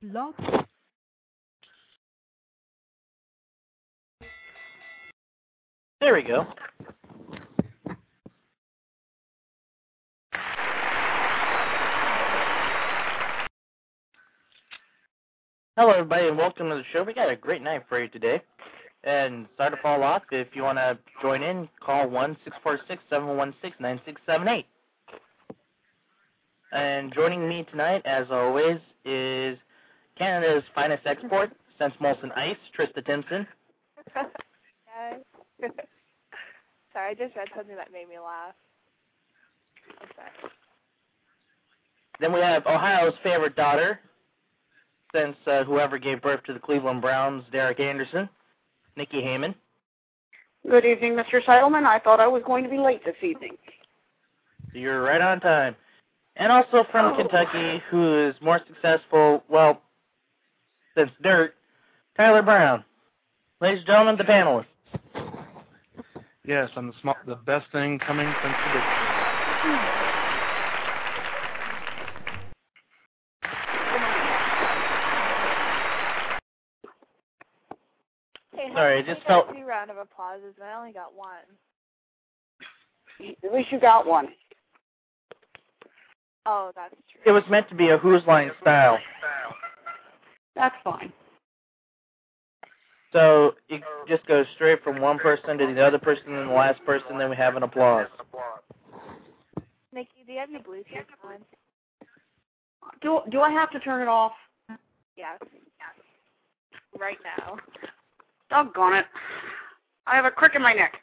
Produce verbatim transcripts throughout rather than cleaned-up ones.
Blog. There we go. Hello, everybody, and welcome to the show. We got a great night for you today. And sorry to fall off. If you want to join in, call one six four six, seven one six, nine six seven eight. And joining me tonight, as always, is Canada's finest export, Sense Molson Ice, Trista Timpson. Hi. Sorry, I just read something that made me laugh. I'm sorry. Then we have Ohio's favorite daughter, since uh, whoever gave birth to the Cleveland Browns, Derek Anderson, Nikki Heyman. Good evening, Mister Seidleman. I thought I was going to be late this evening. You're right on time. And also from Oh. Kentucky, who is more successful, well, since dirt, Tyler Brown. Ladies and gentlemen, the panelists. Yes, I'm the, sm- the best thing coming since the dictionary. Hey, Sorry, I I just think felt- I two round of applauses, and I only got one. At least you got one. Oh, that's true. It was meant to be a Who's Line style. That's fine. So it just goes straight from one person to the other person and the last person, then we have an applause. Nikki, do you have your Bluetooth on? Do do I have to turn it off? Yes. Right now. Doggone it. I have a crick in my neck.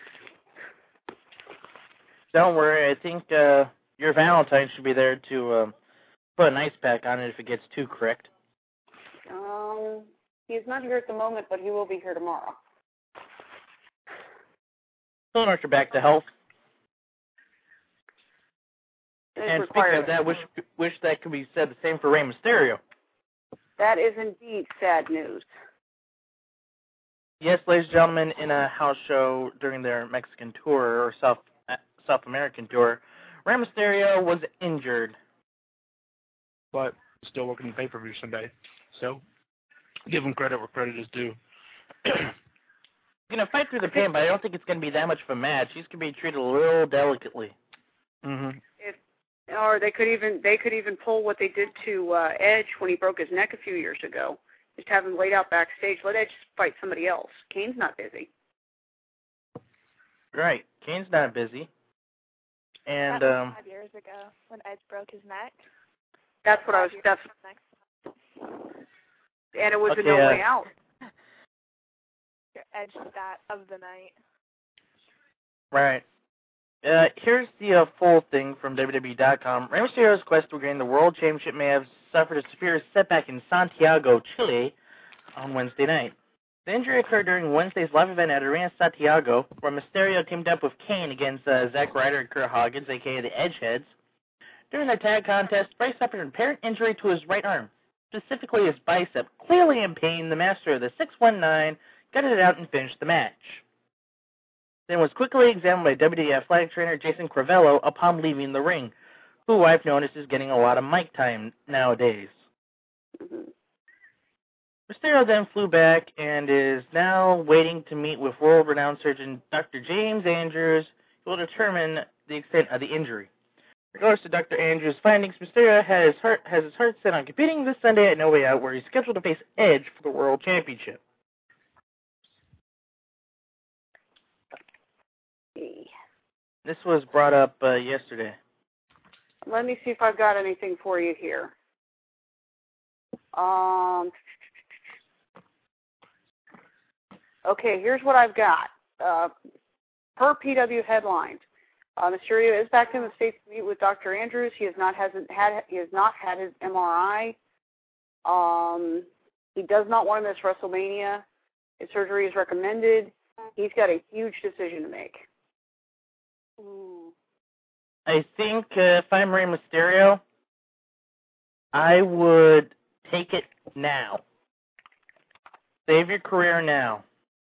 Don't worry, I think uh, your Valentine should be there to um, put an ice pack on it if it gets too correct. Um, he's not here at the moment, but he will be here tomorrow. So much back to health. It is And speaking required. of that, wish wish that could be said the same for Rey Mysterio. That is indeed sad news. Yes, ladies and gentlemen, in a house show during their Mexican tour or South uh, South American tour, Rey Mysterio was injured. But still working the pay-per-view Sunday. So, give him credit where credit is due. He's gonna fight through the pain, but I don't think it's gonna be that much of a match. He's gonna be treated a little delicately. Mm-hmm. If, or they could even they could even pull what they did to uh, Edge when he broke his neck a few years ago. Just have him laid out backstage. Let Edge fight somebody else. Kane's not busy. Right. Kane's not busy. And that was um five years ago when Edge broke his neck. That's what I was. That's and it was Okay, a no uh, way out. Your Edge stat of the night. right. Uh, here's the uh, full thing from W W E dot com. Rey Mysterio's quest to regain the World Championship may have suffered a severe setback in Santiago, Chile, on Wednesday night. The injury occurred during Wednesday's live event at Arena Santiago, where Mysterio teamed up with Kane against uh, Zack Ryder and Kurt Hawkins, a k a the Edgeheads. During their tag contest, Bray suffered an apparent injury to his right arm, specifically his bicep. Clearly in pain, the master of the six one nine gutted it out and finished the match. Then was quickly examined by W W E athletic trainer Jason Crivello upon leaving the ring, who I've noticed is getting a lot of mic time nowadays. Mm-hmm. Mysterio then flew back and is now waiting to meet with world-renowned surgeon Doctor James Andrews, who will determine the extent of the injury. Regardless to Doctor Andrews' findings, Mysterio has, heart, has his heart set on competing this Sunday at No Way Out, where he's scheduled to face Edge for the World Championship. This was brought up uh, yesterday. Let me see if I've got anything for you here. Um. Okay, here's what I've got. Uh, per P W headlines, uh, Mysterio is back in the States to meet with Doctor Andrews. He has not hasn't had he has not had his M R I. Um, he does not want to miss WrestleMania. His surgery is recommended. He's got a huge decision to make. Ooh. I think uh, if I'm Rey Mysterio, I would take it now. Save your career now.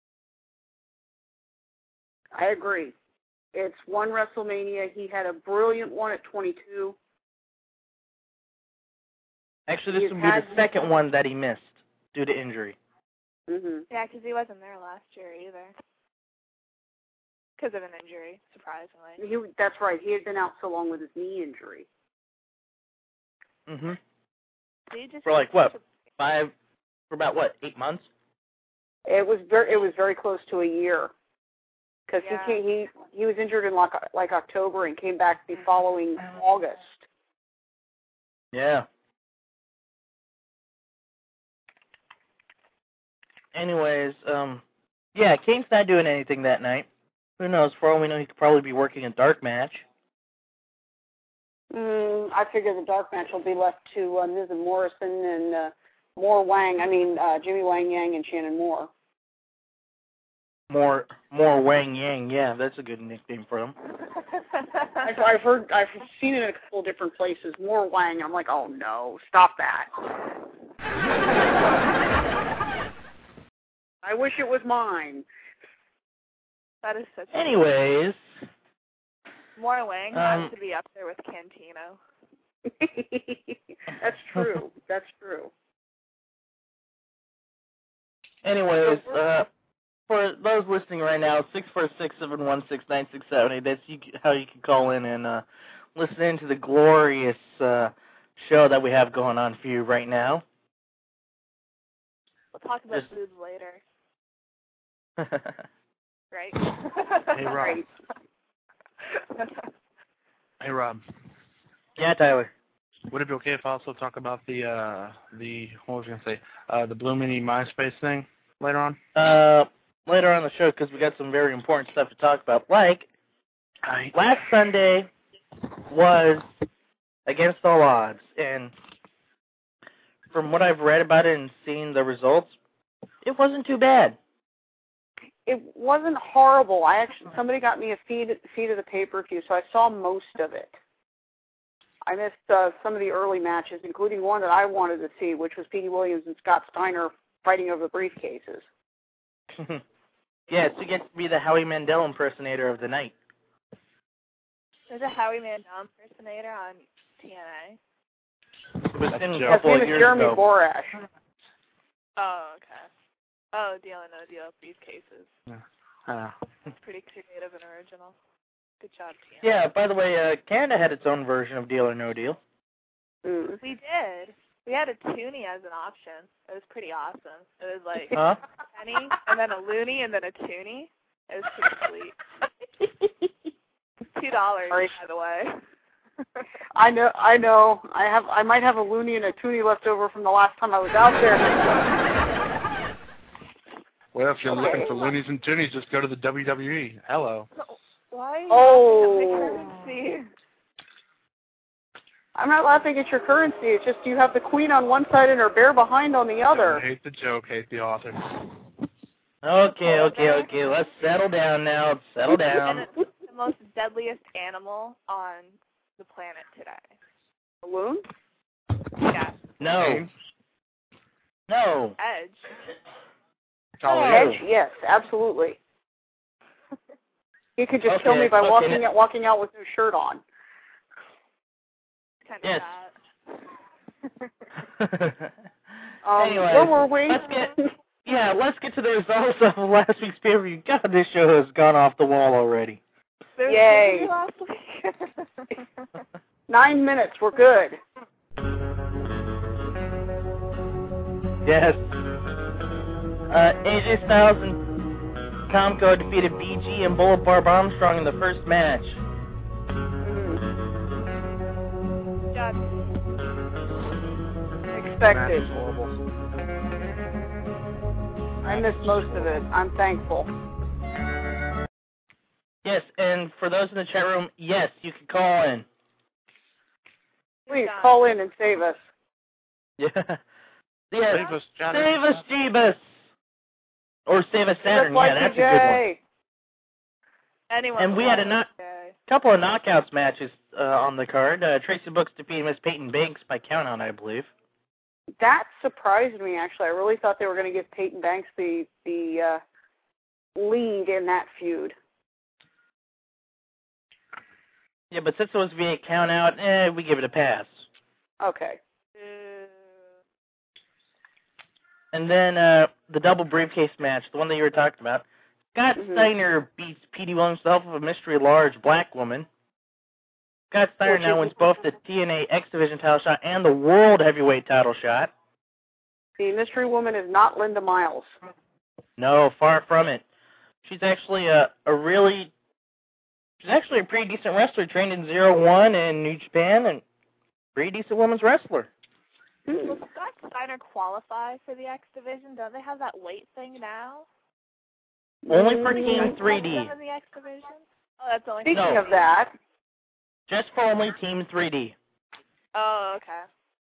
I agree. It's one WrestleMania. He had a brilliant one at twenty-two. Actually, this He's would be had- the second one that he missed due to injury. Mhm. Yeah, because he wasn't there last year either. Because of an injury, surprisingly. He, that's right. He had been out so long with his knee injury. Mhm. Did he just For like what? Five? For about what? Eight months? It was very, it was very close to a year. Because Yeah. he, he he was injured in like like October and came back the following August. Yeah. Anyways, um, yeah, Kane's not doing anything that night. Who knows? For all we know, he could probably be working a dark match. Mm, I figure the dark match will be left to uh, Miz and Morrison and uh, Moore Wang. I mean uh, Jimmy Wang Yang and Shannon Moore. More, more Wang Yang. Yeah, that's a good nickname for him. I've, I've heard, I've seen it in a couple of different places. Moore Wang. I'm like, oh no, stop that. I wish it was mine. That is such. Anyways, Moore Wang um, has to be up there with Cantino. That's true. That's true. anyways, uh, for those listening right now, six four six, seven one six, nine six seven eight, that's you, how you can call in and uh, listen in to the glorious uh, show that we have going on for you right now. We'll talk about Just- boobs later, right? Hey, Rob. Hey, Rob. Yeah, Tyler. Would it be okay if I also talk about the, uh, the, what was I going to say, uh, the Blue Mini MySpace thing later on? Uh, later on in the show, because we got some very important stuff to talk about. Like, I, last Sunday was Against All Odds, and from what I've read about it and seen the results, it wasn't too bad. It wasn't horrible. I actually somebody got me a feed feed of the pay-per-view, so I saw most of it. I missed uh, some of the early matches, including one that I wanted to see, which was Petey Williams and Scott Steiner fighting over briefcases. Yes, you get to be the Howie Mandel impersonator of the night. There's a Howie Mandel impersonator on T N It was in a His His couple name of is years Jeremy ago. Borash. A. Oh, okay. Oh, Deal or No Deal briefcases. uh, Pretty creative and original. Good job, T N. Yeah, by the way, uh, Canada had its own version of Deal or No Deal. Mm. We did. We had a toonie as an option. It was pretty awesome. It was like Huh? a penny, and then a loony, and then a toonie. It was pretty sweet. Two dollars, Sorry. by the way. I know, I know. I have, I might have a loony and a toonie left over from the last time I was out there. well, if you're Okay. looking for loonies and toonies, just go to the W W E. Hello. Why? Oh. My currency. I'm not laughing at your currency. It's just you have the queen on one side and her bear behind on the other. Hate the joke, hate the author. Okay, okay, okay. Let's settle down now. Let's settle And down. it's the most deadliest animal on the planet today. Balloon? Yeah, No. James? No. Edge. Colin. Edge? Yes, absolutely. He could just kill Okay, me by okay, walking now- out, walking out with no shirt on. Kind Yes. of fat. Um, Anyways, where were we? let's get yeah, let's get to the results of last week's pay-per-view. God, this show has gone off the wall already. There was Yay. Disney last week. Nine minutes. We're good. Yes. Uh, A J Styles and Tomko defeated B G and Bullet Barb Armstrong in the first match. Mm, Good job. Match expected. is horrible. I missed most of it. I'm thankful. Yes, and for those in the chat room, yes, you can call in. Please job. call in and save us. Yeah. Yes. Save us, Johnny. Save us, Jeebus. Or save us, Saturn. Just like Yeah, that's a T J. good one. Anyone And we had a knows. not- Okay. Couple of knockouts matches uh, on the card. Uh, Tracy Brooks defeated Miss Peyton Banks by count-out, I believe. That surprised me, actually. I really thought they were going to give Peyton Banks the the uh, lead in that feud. Yeah, but since it was via count-out, eh, we give it a pass. Okay. Uh, And then uh, the double briefcase match, the one that you were talking about. Scott Mhm. Steiner beats P D Williams with the help of a mystery large black woman. Scott Steiner Which now is- wins both the T N A X Division title shot and the World Heavyweight title shot. The mystery woman is not Linda Miles. No, far from it. She's actually a, a really, she's actually a pretty decent wrestler, trained in Zero One in New Japan, and pretty decent women's wrestler. Hmm. Will Scott Steiner qualify for the X Division? Don't they have that weight thing now? Only for Mm, Team three D. Them in the X Division? Oh, that's only Speaking No. of that, Just for only Team three D. Oh, okay.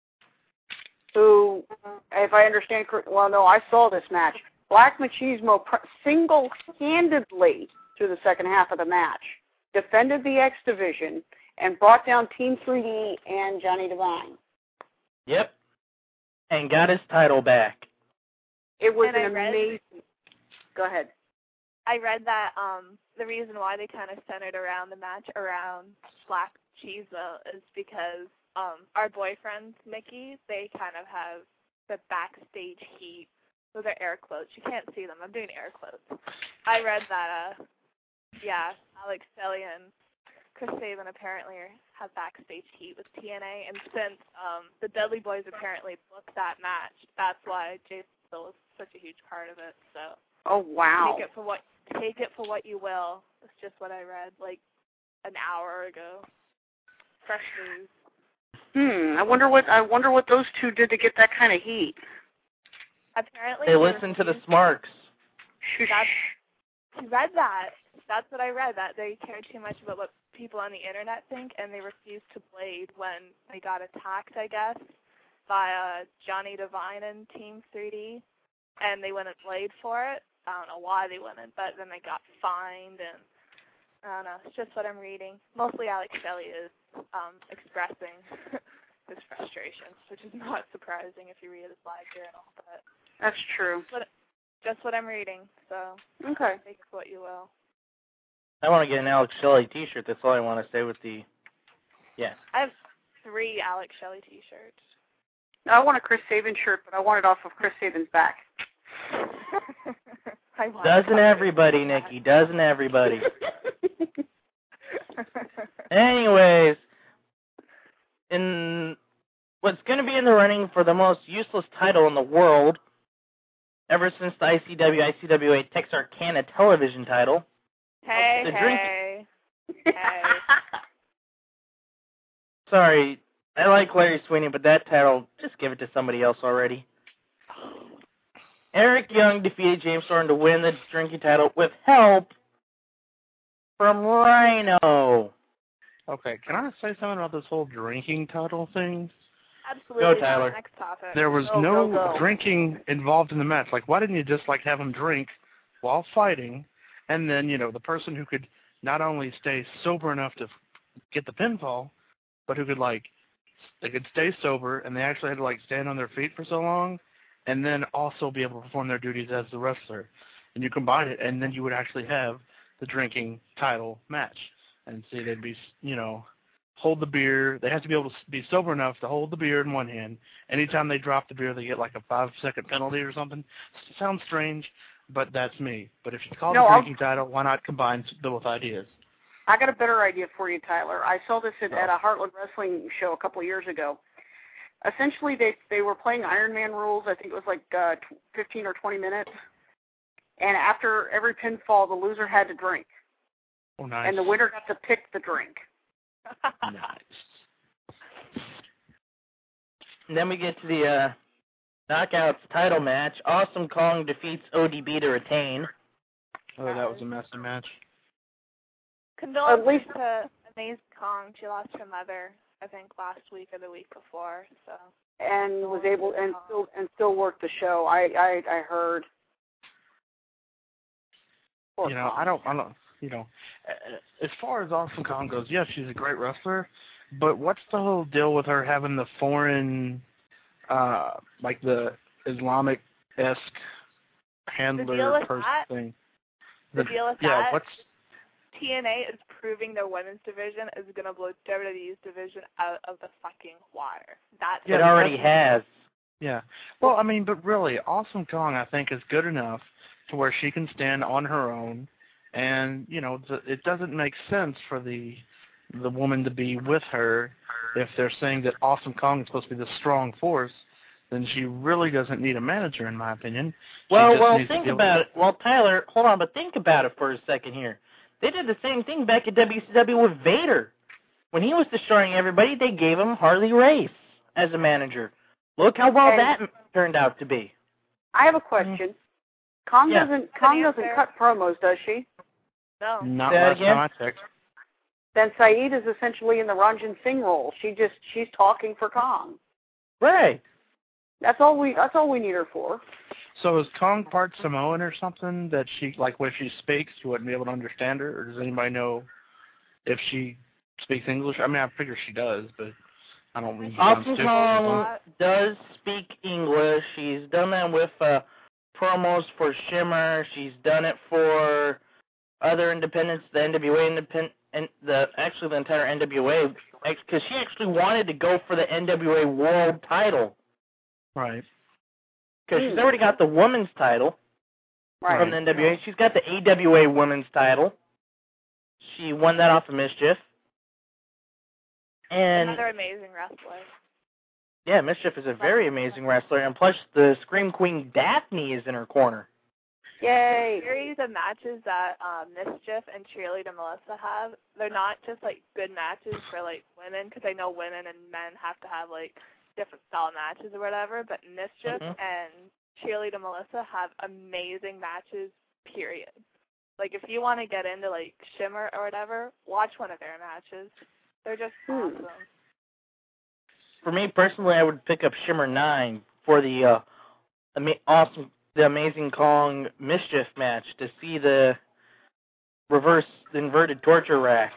who, if I understand correctly, well, no, I saw this match. Black Machismo pr- single-handedly through the second half of the match defended the X Division and brought down Team three D and Johnny Devine. Yep. And got his title back. It was And an I read- amazing. Go ahead. I read that um the reason why they kind of centered around the match around Black Machismo is because um our boyfriends, Mickey, they kind of have the backstage heat. Those are air quotes. You can't see them. I'm doing air quotes. I read that, uh, yeah, Alex Shelley and Chris Sabin apparently have backstage heat with T N A, and since um, the Dudley Boys apparently booked that match, that's why Jason Bill was such a huge part of it. So Oh, wow. take it for what take it for what you will. It's just what I read like an hour ago. Fresh news. Hmm. I wonder what I wonder what those two did to get that kind of heat. Apparently They they listen to the refused- Smarks. That's, I read that. That's what I read, that they care too much about what people on the internet think, and they refused to blade when they got attacked, I guess, by uh, Johnny Devine and Team three D, and they wouldn't blade for it. I don't know why they wouldn't, but then they got fined, and I don't know. It's just what I'm reading. Mostly Alex Shelley is um, expressing his frustrations, which is not surprising if you read his live journal, but That's true. just what I'm reading, so Okay. take it for what you will. I want to get an Alex Shelley t-shirt. That's all I want to say with the, yeah. I have three Alex Shelley t-shirts. I want a Chris Sabin shirt, but I want it off of Chris Sabin's back. I want Doesn't to everybody, cover Nikki? Doesn't everybody? that. Anyways, in what's going to be in the running for the most useless title in the world, ever since the I C W I C W A Texarkana television title. Hey, The drink- hey, hey. Sorry, I like Larry Sweeney, but that title, just give it to somebody else already. Eric Young defeated James Storm to win the drinking title with help from Rhino. Okay, can I say something about this whole drinking title thing? Absolutely. Go, Tyler. Next topic. There was Go, no go, go. drinking involved in the match. Like, why didn't you just, like, have them drink while fighting, and then, you know, the person who could not only stay sober enough to f- get the pinfall, but who could, like, they could stay sober, and they actually had to, like, stand on their feet for so long, and then also be able to perform their duties as the wrestler. And you combine it, and then you would actually have the drinking title match. And see, they'd be, you know, hold the beer. They have to be able to be sober enough to hold the beer in one hand. Anytime they drop the beer, they get like a five-second penalty or something. Sounds strange, but that's me. But if you call it No, a I'll- drinking title, why not combine both ideas? I got a better idea for you, Tyler. I saw this at, Oh. at a Heartland Wrestling show a couple of years ago. Essentially, they they were playing Iron Man rules. I think it was like uh, fifteen or twenty minutes. And after every pinfall, the loser had to drink, Oh, nice. and the winner got to pick the drink. Nice. And then we get to the uh, Knockouts title match. Awesome Kong defeats O D B to retain. Oh, that was a messy match. Condolences At least- to Amazing Kong. She lost her mother, I think, last week or the week before. So. And was able and still and still worked the show. I I, I heard. Poor You know, Kong. I don't, I don't, you know, a- as far as Awesome Kong goes, yes, she's a great wrestler, but what's the whole deal with her having the foreign, uh, like the Islamic-esque handler deal with person that? thing? The deal with yeah, that? what's, T N A is proving their women's division is going to blow W W E's division out of the fucking water. That's It already has. Yeah. Well, I mean, but really, Awesome Kong, I think, is good enough to where she can stand on her own, and you know, the, it doesn't make sense for the the woman to be with her if they're saying that Awesome Kong is supposed to be the strong force. Then she really doesn't need a manager, in my opinion. She Well, just well, needs think to deal about with it. Well, Tyler, hold on, but think about it for a second here. They did the same thing back at W C W with Vader. When he was destroying everybody, they gave him Harley Race as a manager. Look how well And that turned out to be. I have a question. Kong Yeah. doesn't Kong Can doesn't answer. cut promos, does she? No. Not Say that last again? time I checked. Then Saeed is essentially in the Ranjan Singh role. She just she's talking for Kong. Right. That's all we that's all we need her for. So is Kong part Samoan or something that she, like, when she speaks, you wouldn't be able to understand her? Or does anybody know if she speaks English? I mean, I figure she does, but I don't mean to sound Awesome stupid. Kong does speak English. She's done that with uh, promos for Shimmer. She's done it for other independents, the N W A independent, and the actually the entire N W A, because she actually wanted to go for the N W A World Title. Right. Because Hmm. she's already got the women's title Right. from the N W A. She's got the A W A women's title. She won that off of Mischief. And Another amazing wrestler. yeah, Mischief is a very amazing wrestler, and plus the Scream Queen Daphne is in her corner. Yay. The series of matches that um, Mischief and Cheerleader Melissa have, they're not just like good matches for like women, because I know women and men have to have like different style matches or whatever, but Mischief Mhm. and Cheerleader Melissa have amazing matches, period. Like if you want to get into like Shimmer or whatever, watch one of their matches. They're just Hmm. awesome. For me personally, I would pick up Shimmer nine for the uh, ama- awesome, the Amazing Kong Mischief match to see the reverse the inverted torture rack.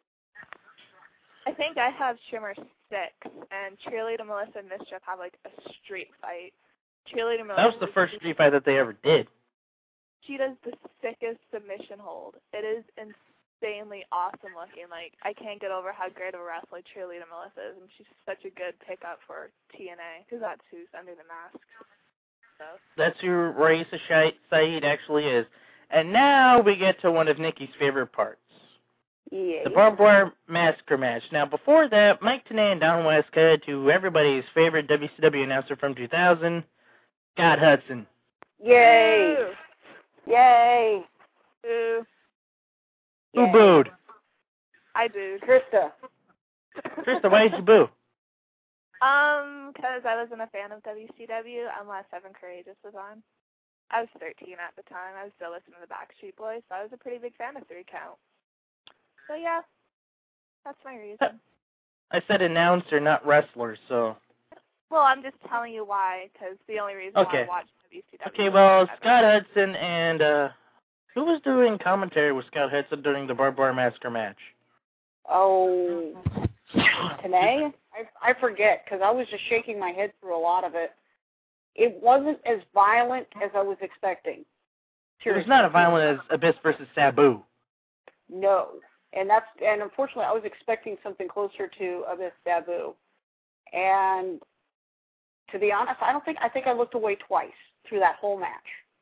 I think I have Shimmer six, and Cheerleader Melissa and Mischief have like a street fight. Cheerleader Melissa. That was the first street fight that they ever did. She does the sickest submission hold. It is insanely awesome looking. Like, I can't get over how great of a wrestler Cheerleader Melissa is, and she's such a good pickup for T N A, because that's who's under the mask. So. That's who Raisa Saeed actually is. And now we get to one of Nikki's favorite parts. Yay. The barbed wire massacre match. Now, before that, Mike Tenay and Don Westcott to everybody's favorite W C W announcer from two thousand, Scott Hudson. Yay. Ooh. Yay. Ooh. Who Yay. booed? I booed. Krista. Krista, why did you boo? Um, because I wasn't a fan of W C W unless Evan Courageous was on. I was thirteen at the time. I was still listening to the Backstreet Boys, so I was a pretty big fan of Three Count. So yeah, that's my reason. I said announcer, not wrestler, so. Well, I'm just telling you why, because the only reason Okay. why I watched W C W. Okay, was well, Evan. Scott Hudson and, uh, who was doing commentary with Scott Hudson during the barbed wire massacre match? Oh, Tanae? I, I forget, because I was just shaking my head through a lot of it. It wasn't as violent as I was expecting. It was not as violent as Abyss versus Sabu. No. And that's and unfortunately I was expecting something closer to Abyss Sabu. And to be honest, I don't think I think I looked away twice through that whole match.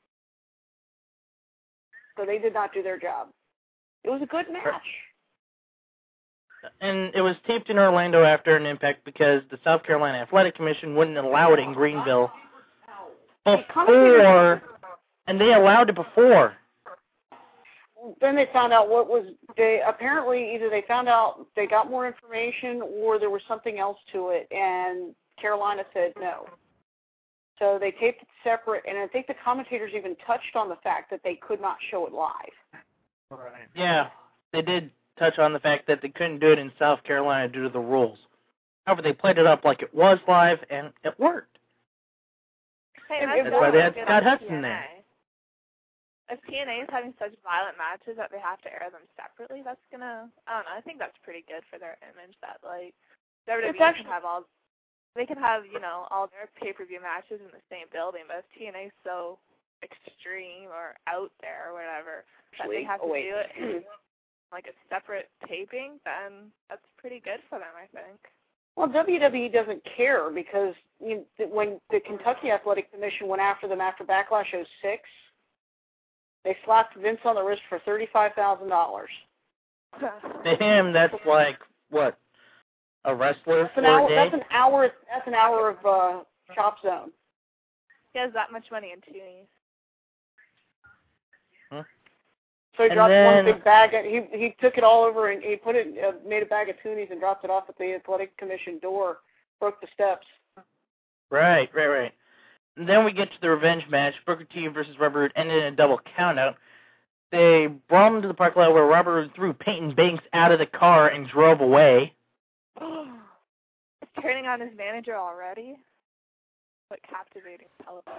So they did not do their job. It was a good match. And it was taped in Orlando after an Impact because the South Carolina Athletic Commission wouldn't allow it in Greenville before, and they allowed it before. Then they found out what was, they apparently either they found out they got more information or there was something else to it, and Carolina said no. So they taped it separate, and I think the commentators even touched on the fact that they could not show it live. Right. Yeah, they did touch on the fact that they couldn't do it in South Carolina due to the rules. However, they played it up like it was live, and it worked. Hey, That's That's why they had good Scott on Hudson T N A. there. If T N A is having such violent matches that they have to air them separately, that's gonna, I don't know, I think that's pretty good for their image that, like, W W E actually- can have all, they can have, you know, all their pay-per-view matches in the same building, but if T N A is so extreme or out there or whatever, that they have to oh, wait. do it in, like, a separate taping, then that's pretty good for them, I think. Well, W W E doesn't care because you know, when the Kentucky Athletic Commission went after them after Backlash oh six, they slapped Vince on the wrist for thirty-five thousand dollars. To him, that's like, what, a wrestler That's for an hour. a day? That's an hour. That's an hour of uh, Chop Zone. He has that much money in toonies. Huh? So he And dropped then- one big bag. And he he took it all over and he put it, uh, made a bag of toonies and dropped it off at the Athletic Commission door. Broke the steps. Right, right, right. And then we get to the revenge match. Booker T versus Robert Roode ended in a double countout. They brought him to the parking lot where Robert Roode threw Peyton Banks out of the car and drove away. He's turning on his manager already? What captivating television.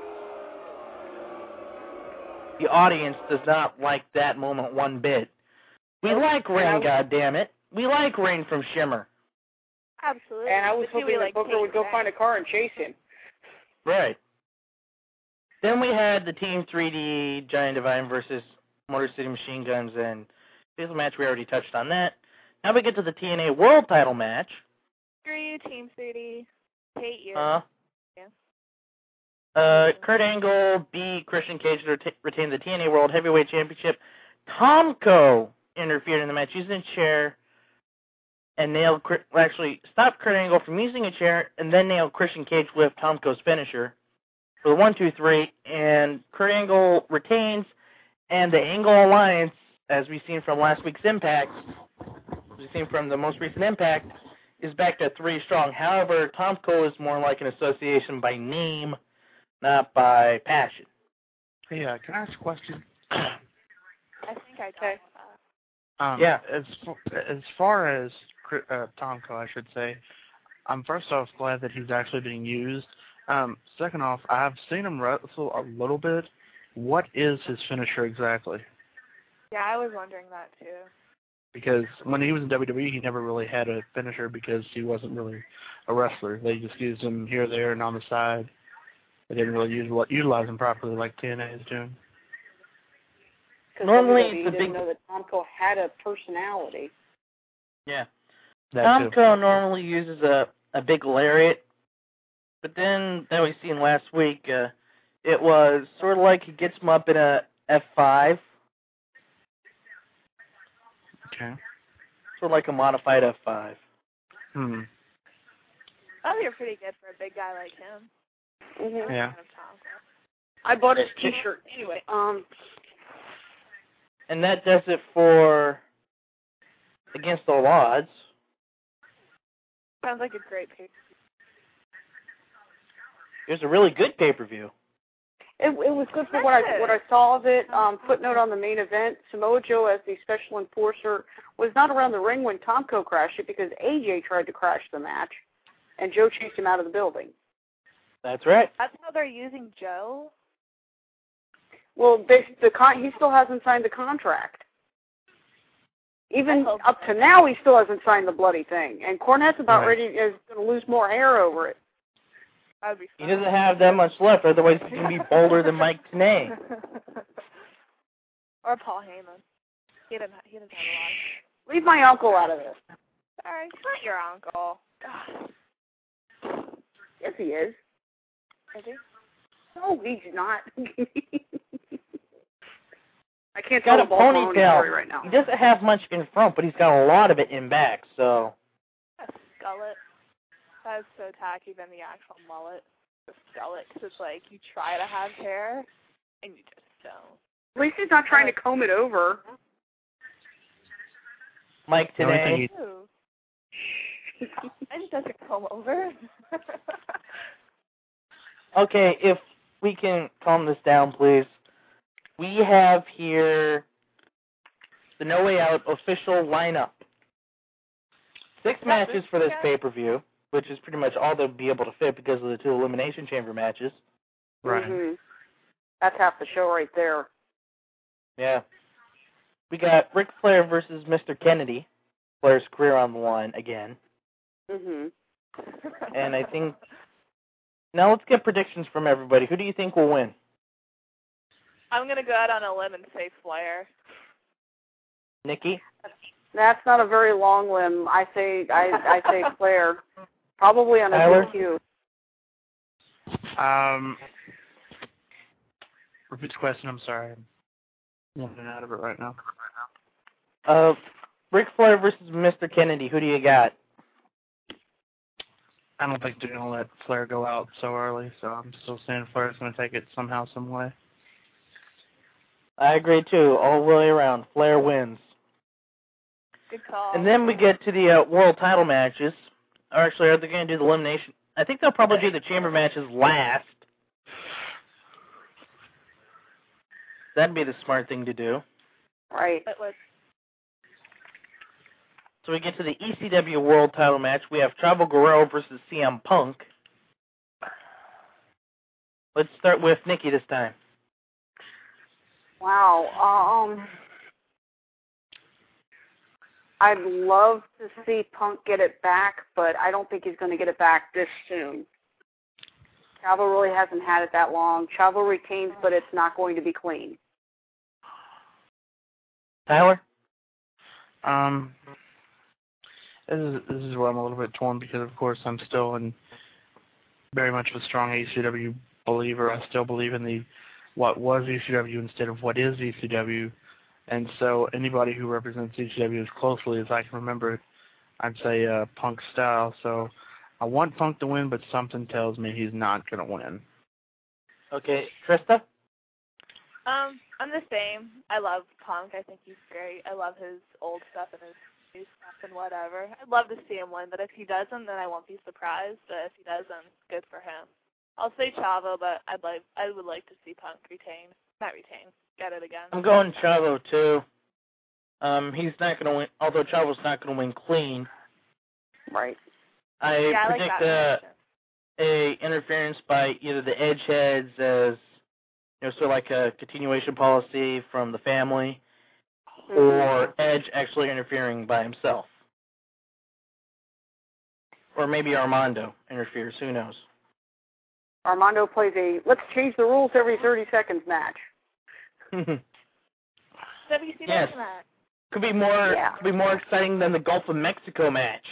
The audience does not like that moment one bit. We like Rain, goddammit. We like Rain from Shimmer. Absolutely. And I was But do we hoping that like Booker would Peyton go find a car and chase him. Right. Then we had the Team three D Giant Divine versus Motor City Machine Guns, and this match we already touched on that. Now we get to the T N A World Title match. Screw you, Team three D. Hate you. Uh, Yeah. uh, Kurt Angle beat Christian Cage to reta- retain the T N A World Heavyweight Championship. Tomko interfered in the match using a chair and nailed, well, actually stopped Kurt Angle from using a chair and then nailed Christian Cage with Tomko's finisher for the one, two, three, and Kurt Angle retains, and the Angle Alliance, as we've seen from last week's Impact, as we've seen from the most recent Impact, is back to three strong. However, Tomko is more like an association by name, not by passion. Hey, uh, can I ask a question? I think I Okay. talked about Um, Yeah. As as far as uh, Tomko, I should say, I'm first off glad that he's actually being used. Um, second off, I've seen him wrestle a little bit. What is his finisher exactly? Yeah, I was wondering that too. Because when he was in W W E, he never really had a finisher because he wasn't really a wrestler. They just used him here, there, and on the side. They didn't really use, utilize him properly like T N A is doing. Normally, W W E the didn't big- know that Tomko had a personality. Yeah. That too. Tomko normally uses a, a big lariat, but then, that we seen last week, uh, it was sort of like he gets him up in a F five, Okay. sort of like a modified F five. Hmm. Oh, you're pretty good for a big guy like him. Mm-hmm. Yeah. Kind of Tomko. I bought his T-shirt anyway. Um, And that does it for Against All Odds. Sounds like a great picture. It was a really good pay-per-view. it, it was good for what I what I saw of it. Um, footnote on the main event: Samoa Joe, as the special enforcer, was not around the ring when Tomko crashed it because A J tried to crash the match, and Joe chased him out of the building. That's right. That's how they're using Joe? Well, they, the con- he still hasn't signed the contract. Even I hope up to now, he still hasn't signed the bloody thing. And Cornette's about Right. ready is going to lose more hair over it. That would be He fun. doesn't have that much left, otherwise he can be bolder than Mike Tenay. Or Paul Heyman. He doesn't, he doesn't have a lot. Leave my uncle out of this. Sorry, he's not your uncle. God. Yes, he is. Is he? No, he's not. I can't He's got tell a the ball story ponytail. right now. He doesn't have much in front, but he's got a lot of it in back, so... A skullet. That is so tacky than the actual mullet. The skullet, because it's like you try to have hair, and you just don't. At least he's not trying to comb it over. Mike The only thing Tenay. he- Ew. And doesn't comb over. Okay, if we can calm this down, please. We have here the No Way Out official lineup. Six Yeah, matches for this yeah. pay-per-view, which is pretty much all they'll be able to fit because of the two Elimination Chamber matches. Right. Mhm. That's half the show right there. Yeah. We got Ric Flair versus Mister Kennedy. Flair's career on the line again. Mhm. And I think... Now let's get predictions from everybody. Who do you think will win? I'm going to go out on a limb and say Flair. Nikki? That's not a very long limb. I say I, I say Flair. Probably on a Tyler? D Q. Um, repeat the question. I'm sorry. I'm in and out of it right now. Uh, Ric Flair versus Mister Kennedy. Who do you got? I don't think they're going to let Flair go out so early, so I'm still saying Flair's going to take it somehow, some way. I agree, too. All the way around. Flair wins. Good call. And then we get to the uh, world title matches. Or actually, are they going to do the elimination? I think they'll probably do the chamber matches last. That'd be the smart thing to do. Right. But let's So we get to the E C W world title match. We have Chavo Guerrero versus C M Punk. Let's start with Nikki this time. Wow. Um, I'd love to see Punk get it back, but I don't think he's going to get it back this soon. Chavo really hasn't had it that long. Chavo retains, but it's not going to be clean. Tyler? Um, this is, this is where I'm a little bit torn because, of course, I'm still in very much of a strong E C W believer. I still believe in the what was E C W instead of what is E C W. And so anybody who represents E C W as closely as I can remember it, I'd say uh, Punk style. So I want Punk to win, but something tells me he's not going to win. Okay, Trista? Um, I'm the same. I love Punk. I think he's great. I love his old stuff and his new stuff and whatever. I'd love to see him win, but if he doesn't, then I won't be surprised. But if he doesn't, good for him. I'll say Chavo, but I'd like I would like to see Punk retain. Not retain. Get it again. I'm going Chavo, too. Um, he's not going to win, although Chavo's not going to win clean. Right. I yeah, predict I like that uh, a interference by either the Edge heads as, you know, sort of like a continuation policy from the family, Mm-hmm. or Edge actually interfering by himself. Or maybe Armando interferes, who knows. Armando plays a let's change the rules every thirty seconds match. W C W Yes. match. Could be more Yeah. could be more exciting than the Gulf of Mexico match.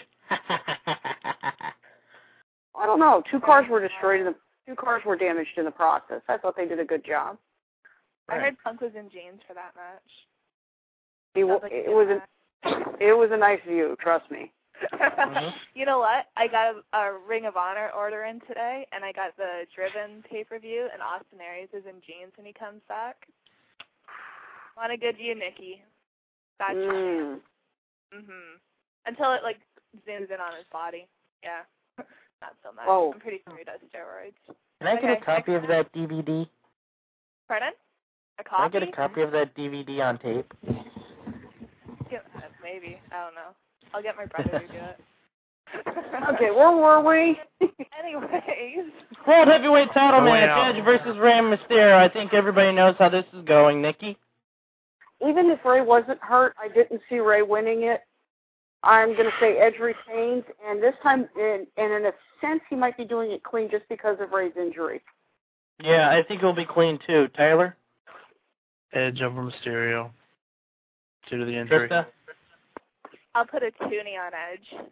I don't know. Two cars were destroyed. In the, two cars were damaged in the process. I thought they did a good job. I heard Punk was in jeans for that match. It, Sounds like a it good was match. a, it was a nice view. Trust me. Mm-hmm. You know what? I got a, a Ring of Honor order in today, and I got the Driven pay-per-view, and Austin Aries is in jeans when he comes back. Want a good view, Nikki. Gotcha. Mm. Mhm. Until it like zooms in on his body. Yeah. Not so much. Oh. I'm pretty sure he does steroids. Can I get Okay, a copy of next that D V D? Pardon? A Can I copy? get a copy of that D V D on tape? Yeah, maybe. I don't know. I'll get my brother to do it. Okay, where were we? Anyways. World Heavyweight title Oh, match, wow. Edge versus Rey Mysterio. I think everybody knows how this is going, Nikki. Even if Ray wasn't hurt, I didn't see Ray winning it. I'm going to say Edge retains, and this time, in, and in a sense, he might be doing it clean just because of Ray's injury. Yeah, I think he'll be clean too. Tyler? Edge over Mysterio due to the injury. Trista? I'll put a toonie on Edge.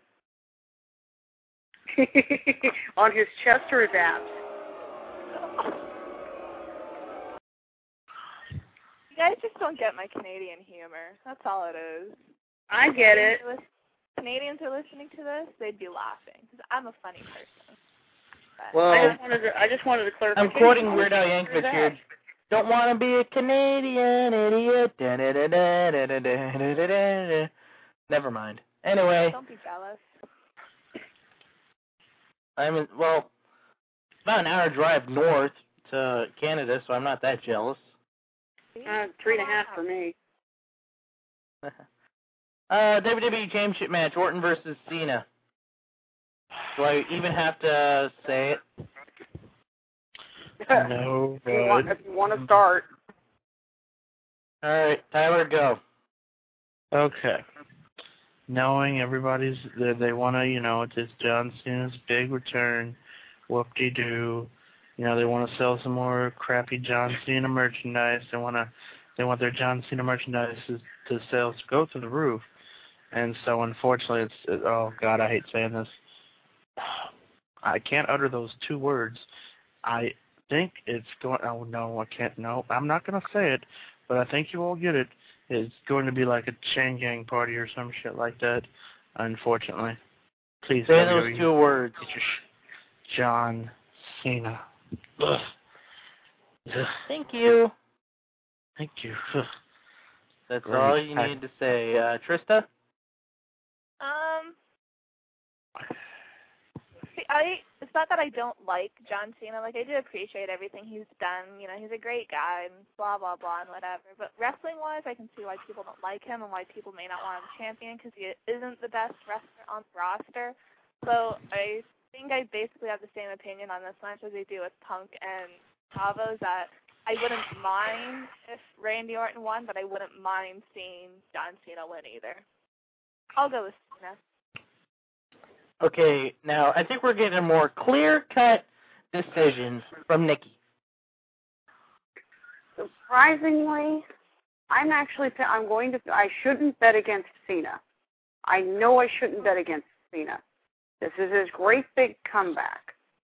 On his chest or his abs? You guys just don't get my Canadian humor. That's all it is. I get it. If Canadians are listening to this, they'd be laughing because I'm a funny person. But Well, I just wanted to, I just wanted to clarify. I'm quoting Weird Al Yankovic here. Don't want to be a Canadian idiot. Da, da, da, da, da, da, da, da, da. Never mind. Anyway, don't be jealous. I'm in, well, it's about an hour drive north to Canada, so I'm not that jealous. Uh, three and a half for me. uh, W W E Championship match, Orton versus Cena. Do I even have to say it? No, If you want, but if you want to start. All right, Tyler, go. okay. Knowing everybody's they, they want to, you know, it's, it's John Cena's big return. Whoop-de-doo. You know, they want to sell some more crappy John Cena merchandise. They want to, they want their John Cena merchandise to, to sales to go through the roof. And so, unfortunately, it's, it, oh, God, I hate saying this. I can't utter those two words. I think it's going, oh, no, I can't, no, I'm not going to say it, but I think you all get it. It's going to be like a chain gang party or some shit like that, unfortunately. Please say W W E, those two words. get your sh- John Cena. Ugh. Ugh. Thank you. Thank you. Ugh. That's Great. all you I- need to say. Uh, Trista? Um, see, I it's not that I don't like John Cena. Like, I do appreciate everything he's done. You know, he's a great guy and blah, blah, blah, and whatever. But wrestling-wise, I can see why people don't like him and why people may not want him champion because he isn't the best wrestler on the roster. So I think I basically have the same opinion on this match as I do with Punk and Chavo's, that I wouldn't mind if Randy Orton won, but I wouldn't mind seeing John Cena win either. I'll go with Cena. Okay, now I think we're getting a more clear-cut decision from Nikki. Surprisingly, I'm actually, I'm going to, I shouldn't bet against Cena. I know I shouldn't bet against Cena. This is his great big comeback.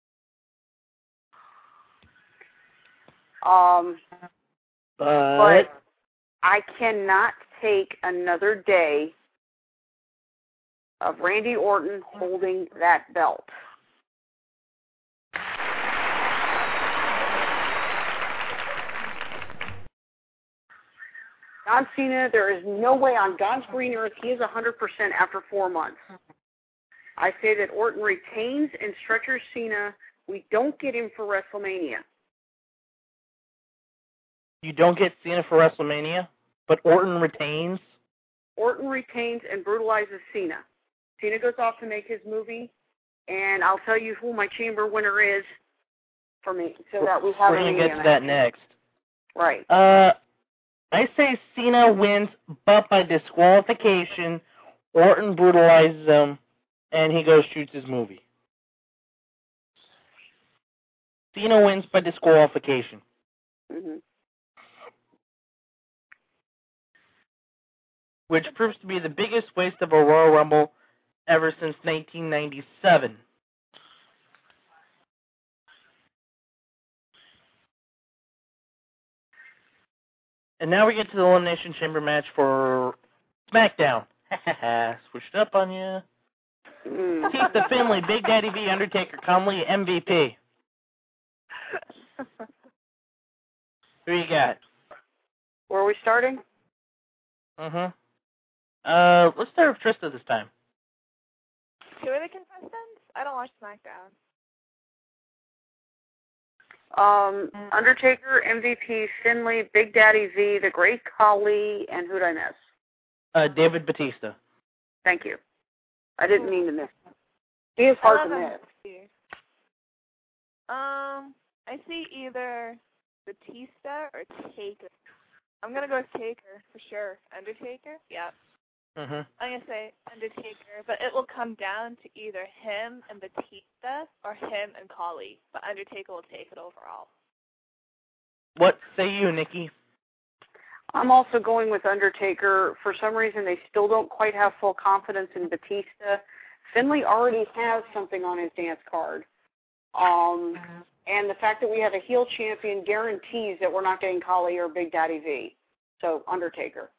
Um, But, but I cannot take another day of Randy Orton holding that belt. John Cena, there is no way on God's green earth he is one hundred percent after four months. I say that Orton retains and stretches Cena. We don't get him for WrestleMania. you don't get Cena for WrestleMania, but Orton retains? Orton retains and brutalizes Cena. Cena goes off to make his movie, and I'll tell you who my chamber winner is for me, so that we have We're a going to Mania get to match. that next. Right. Uh, I say Cena wins, but by disqualification. Orton brutalizes him, and he goes shoots his movie. Cena wins by disqualification. Mm-hmm. Which proves to be the biggest waste of a Royal Rumble ever since nineteen ninety-seven. And now we get to the Elimination Chamber match for SmackDown. Switched it up on you. Mm. Batista, Finlay, Big Daddy V, Undertaker, Conley, M V P. Who you got? Where are we starting? Mm-hmm. Uh, let's start with Trista this time. Who are the contestants? I don't watch SmackDown. Um, Undertaker, M V P, Finlay, Big Daddy V, The Great Khali, and who'd I miss? Uh, David Batista. Thank you. I didn't mean to miss. He is hard to miss. Um, I see either Batista or Taker. I'm gonna go with Taker for sure. Undertaker? Yep. Mm-hmm. I'm gonna say Undertaker, but it will come down to either him and Batista or him and Khali. But Undertaker will take it overall. What say you, Nikki? I'm also going with Undertaker. For some reason, they still don't quite have full confidence in Batista. Finlay already has something on his dance card. Um, and the fact that we have a heel champion guarantees that we're not getting Khali or Big Daddy V. So, Undertaker.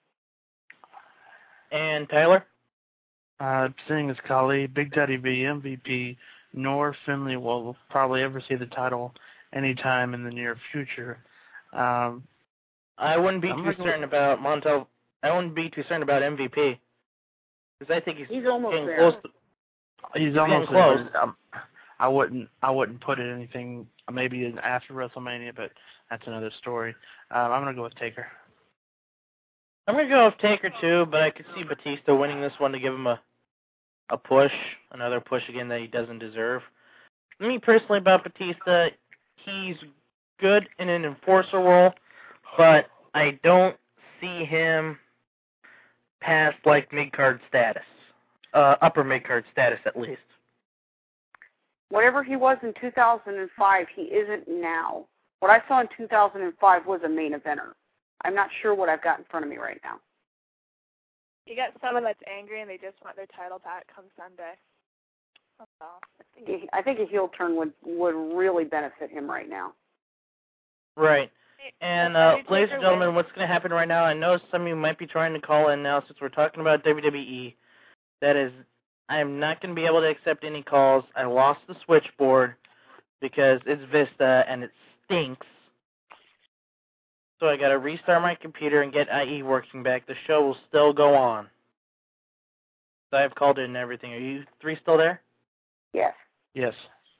And Tyler? Uh, seeing as Khali, Big Daddy V, M V P, nor Finlay will probably ever see the title anytime in the near future. Um, I wouldn't be I'm too not gonna- certain about Montel. I wouldn't be too certain about M V P. Because I think he's, He's almost getting there. close to... He's He's almost getting there, but, um, I wouldn't. I wouldn't put it anything. Maybe in after WrestleMania, but that's another story. Um, I'm gonna go with Taker. I'm going to go with Taker, too, but I could see Batista winning this one to give him a, a push, another push again that he doesn't deserve. Me, personally, about Batista, he's good in an enforcer role, but I don't see him past, like, mid-card status. Uh, upper mid-card status, at least. Whatever he was in two thousand five, he isn't now. What I saw in two thousand five was a main eventer. I'm not sure what I've got in front of me right now. You get someone that's angry and they just want their title back come Sunday. That's all. I think a heel turn would would really benefit him right now. Right. And, uh, ladies and gentlemen, what's going to happen right now, I know some of you might be trying to call in now since we're talking about W W E. That is, I am not going to be able to accept any calls. I lost the switchboard because it's Vista and it stinks. So I got to restart my computer and get I E working back. The show will still go on. So I've called in and everything. Are you three still there? Yes. Yes.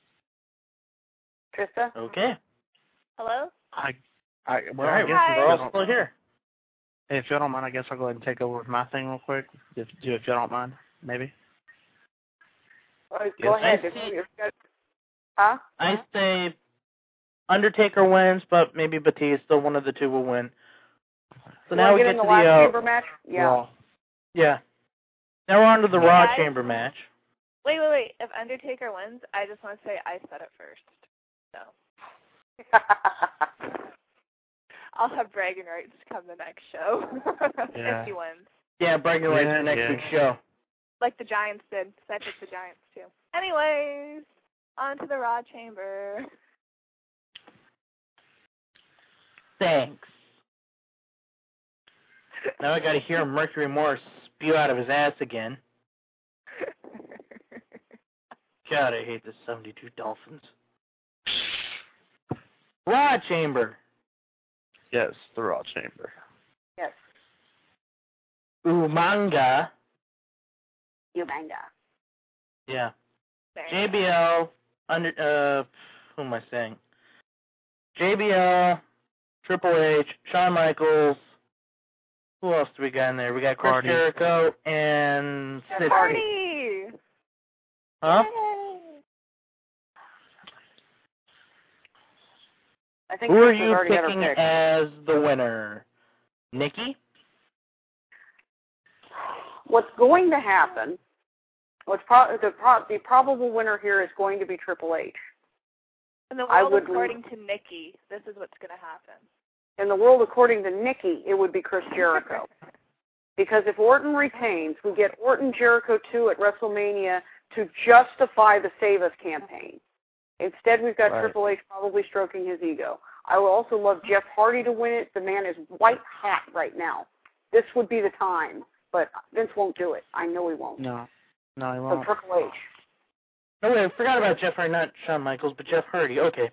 Trista? Okay. Hello? I, I, well, all right, I guess we're all still here. Hey, if you don't mind, I guess I'll go ahead and take over with my thing real quick. If, if you don't mind, maybe. Uh, go Yes, ahead. I If see. you- if- huh? I say Undertaker wins, but maybe Batista, one of the two will win. So You now wanna we get get in to the the, last uh, chamber match? Yeah. Raw. yeah. Now we're on to the Hey, Raw guys. Chamber match. Wait, wait, wait. If Undertaker wins, I just want to say I said it first. So I'll have bragging rights come the next show Yeah. if he wins. Yeah, bragging rights Yeah, for next yeah. week's show. Like the Giants did. So I picked the Giants too. Anyways, on to the Raw Chamber. Thanks. Now I gotta hear Mercury Morris spew out of his ass again. God, I hate the seventy-two Dolphins. Raw Chamber. Yes, the Raw Chamber. Yes. Umanga. Umanga. Yeah. There J you B go. L. Under. Uh. Who am I saying? J B L. Triple H. Shawn Michaels. Who else do we got in there? We got Chris Hardy. Jericho and Jeff Sid. Party! Huh? Yay! I think Who are Trista's you already got her picking pick. as the winner? Nikki? What's going to happen? What's pro- the pro- the probable winner here is going to be Triple H. In the I world would- according to Nikki, this is what's going to happen. In the world, according to Nikki, it would be Chris Jericho. Because if Orton retains, we get Orton Jericho two at WrestleMania to justify the Save Us campaign. Instead, we've got Right. Triple H probably stroking his ego. I would also love Jeff Hardy to win it. The man is white hot right now. This would be the time, but Vince won't do it. I know he won't. No. No, he So won't. Triple H. Oh, wait, I forgot about Jeff Hardy, not Shawn Michaels, but Jeff Hardy. Okay.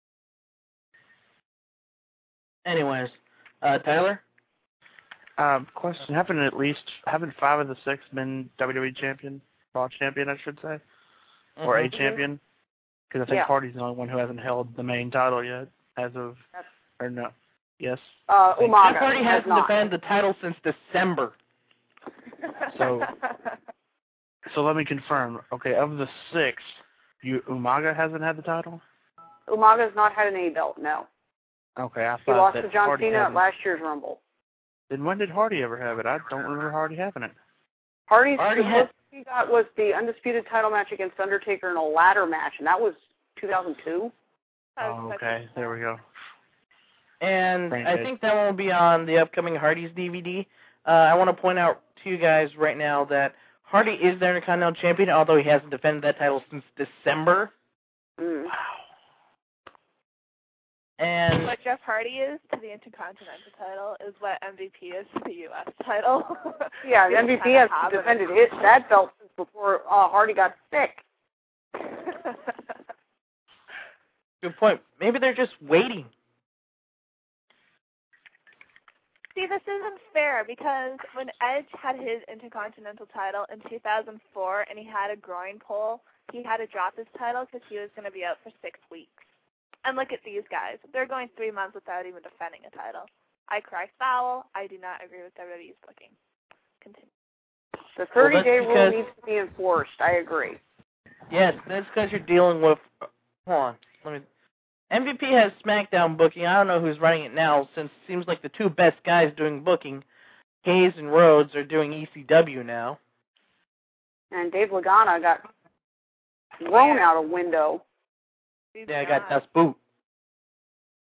Anyways, uh, Tyler? Um, question: Haven't at least haven't five of the six been W W E champion, Raw champion, I should say, or a Mhm. champion? Because I think Yeah. Hardy's the only one who hasn't held the main title yet, as of That's- or no? Yes. Uh, Umaga Jeff Hardy has hasn't not. defended the title since December. So- So let me confirm. Okay, of the six, you Umaga hasn't had the title. Umaga's not had an A belt, no. Okay, I He thought lost that to John Hardy Cena had at it. last year's Rumble. Then when did Hardy ever have it? I don't remember Hardy having it. Hardy's Hardy the had- closest he got was the undisputed title match against Undertaker in a ladder match, and that was two thousand two. That was Oh, such okay, a- there we go. And Brain I dead. think that one will be on the upcoming Hardy's D V D. Uh, I want to point out to you guys right now that Hardy is the Intercontinental Champion, although he hasn't defended that title since December. Mm. And What Jeff Hardy is to the Intercontinental title is what M V P is to the U S title. Yeah, They M V P kinda has have it. defended his, that belt since before uh, Hardy got sick. good point. Maybe they're just waiting. See, this isn't fair because when Edge had his Intercontinental title in two thousand four and he had a groin pull, he had to drop his title because he was going to be out for six weeks. And look at these guys. They're going three months without even defending a title. I cry foul. I do not agree with W W E's booking. Continue. The thirty-day that's rule because- needs to be enforced. I agree. Yes, that's because you're dealing with. Hold on, let me. M V P has SmackDown booking. I don't know who's running it now, since it seems like the two best guys doing booking, Hayes and Rhodes, are doing E C W now. And Dave Lagana got thrown out a window. These Yeah, I got guys. Das Boot.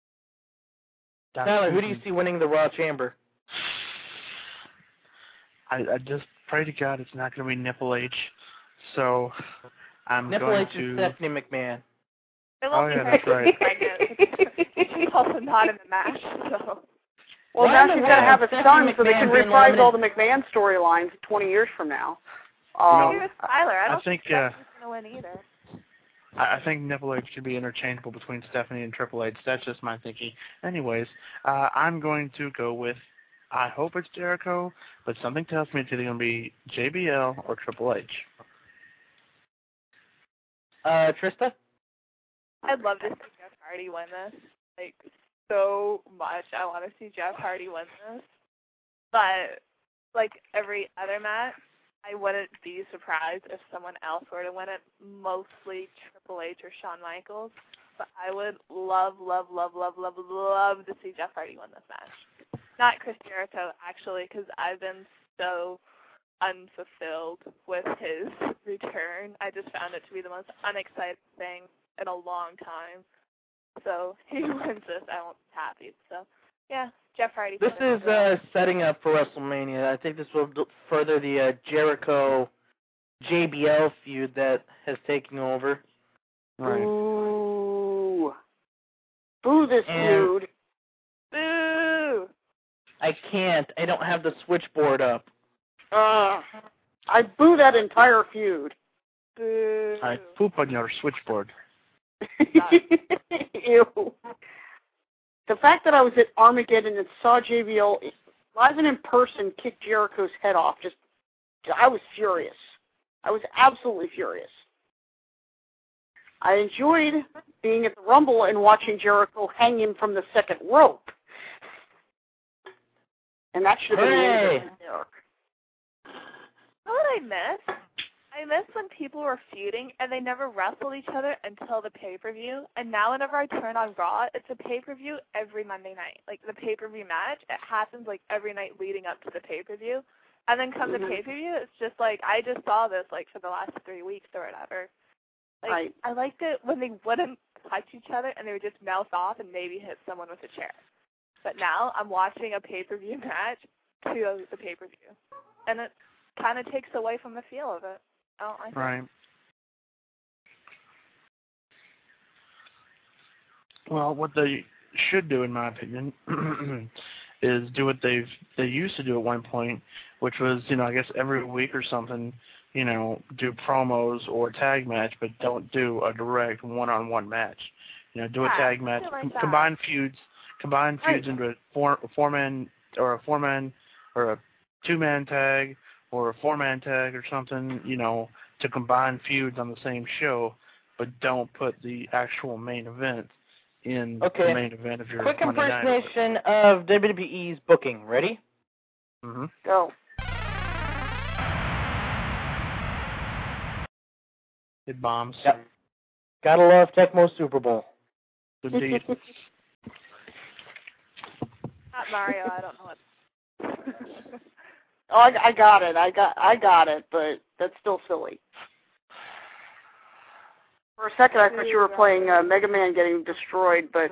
That's Tyler, who do you easy. see winning the Raw Chamber? I, I just pray to God it's not going to be Nipple H. So I'm Nipple going H to. is Stephanie McMahon. Oh yeah, that's right. She's also not in the match, so. Well, Why now in she's the got to world have a is Stephanie son so they McMahon can being reprise all the eliminated? McMahon storylines twenty years from now. You Um, know, Here's Tyler. I don't I think, think uh, Stephanie's going to win either. I, I think Nipple H should be interchangeable between Stephanie and Triple H. That's just my thinking. Anyways, uh, I'm going to go with, I hope it's Jericho, but something tells me it's either going to be J B L or Triple H. Uh, Trista? I'd love to see Jeff Hardy win this. Like, so much. I want to see Jeff Hardy win this. But, like every other match, I wouldn't be surprised if someone else were to win it, mostly Triple H or Shawn Michaels. But I would love, love, love, love, love, love to see Jeff Hardy win this match. Not Chris Jericho, actually, because I've been so unfulfilled with his return. I just found it to be the most unexciting thing in a long time. So he wins this, I won't be happy. So, yeah, Jeff Hardy. This is uh, setting up for WrestleMania. I think this will d- further the uh, Jericho J B L feud that has taken over. Right. Ooh. Boo this And- feud. Boo! I can't. I don't have the switchboard up. Uh, I boo that entire feud. Boo! I poop on your switchboard. Ew. The fact that I was at Armageddon and saw J B L live and in person kick Jericho's head off, just, I was furious. I was absolutely furious. I enjoyed being at the Rumble and watching Jericho hang him from the second rope. And that should have been Hey. the end of the arc. You know what I miss? I miss when people were feuding and they never wrestled each other until the pay-per-view. And now whenever I turn on Raw, it's a pay-per-view every Monday night. Like, the pay-per-view match, it happens, like, every night leading up to the pay-per-view. And then come Mm-hmm. the pay-per-view, it's just like, I just saw this, like, for the last three weeks or whatever. Like, Right. I liked it when they wouldn't touch each other and they would just mouth off and maybe hit someone with a chair. But now I'm watching a pay-per-view match to the pay-per-view. And it kind of takes away from the feel of it. I don't like it. Right. Well, what they should do, in my opinion, is do what they've they used to do at one point, which was, you know, I guess every week or something, you know, do promos or tag match, but don't do a direct one-on-one match. You know, do a Yeah, tag match, something like com- that. combine feuds, combine feuds Right. into a four a four-man or a four-man or a two-man tag or a four-man tag or something, you know, to combine feuds on the same show, but don't put the actual main event in Okay. the main event of your Quick Monday night. impersonation of W W E's booking. Ready? Mm-hmm. Go. It bombs. Yep. Gotta love Tecmo Super Bowl. Indeed. Not Mario, I don't know what. Oh, I, I got it. I got I got it, but that's still silly. For a second, I thought you were playing uh, Mega Man getting destroyed, but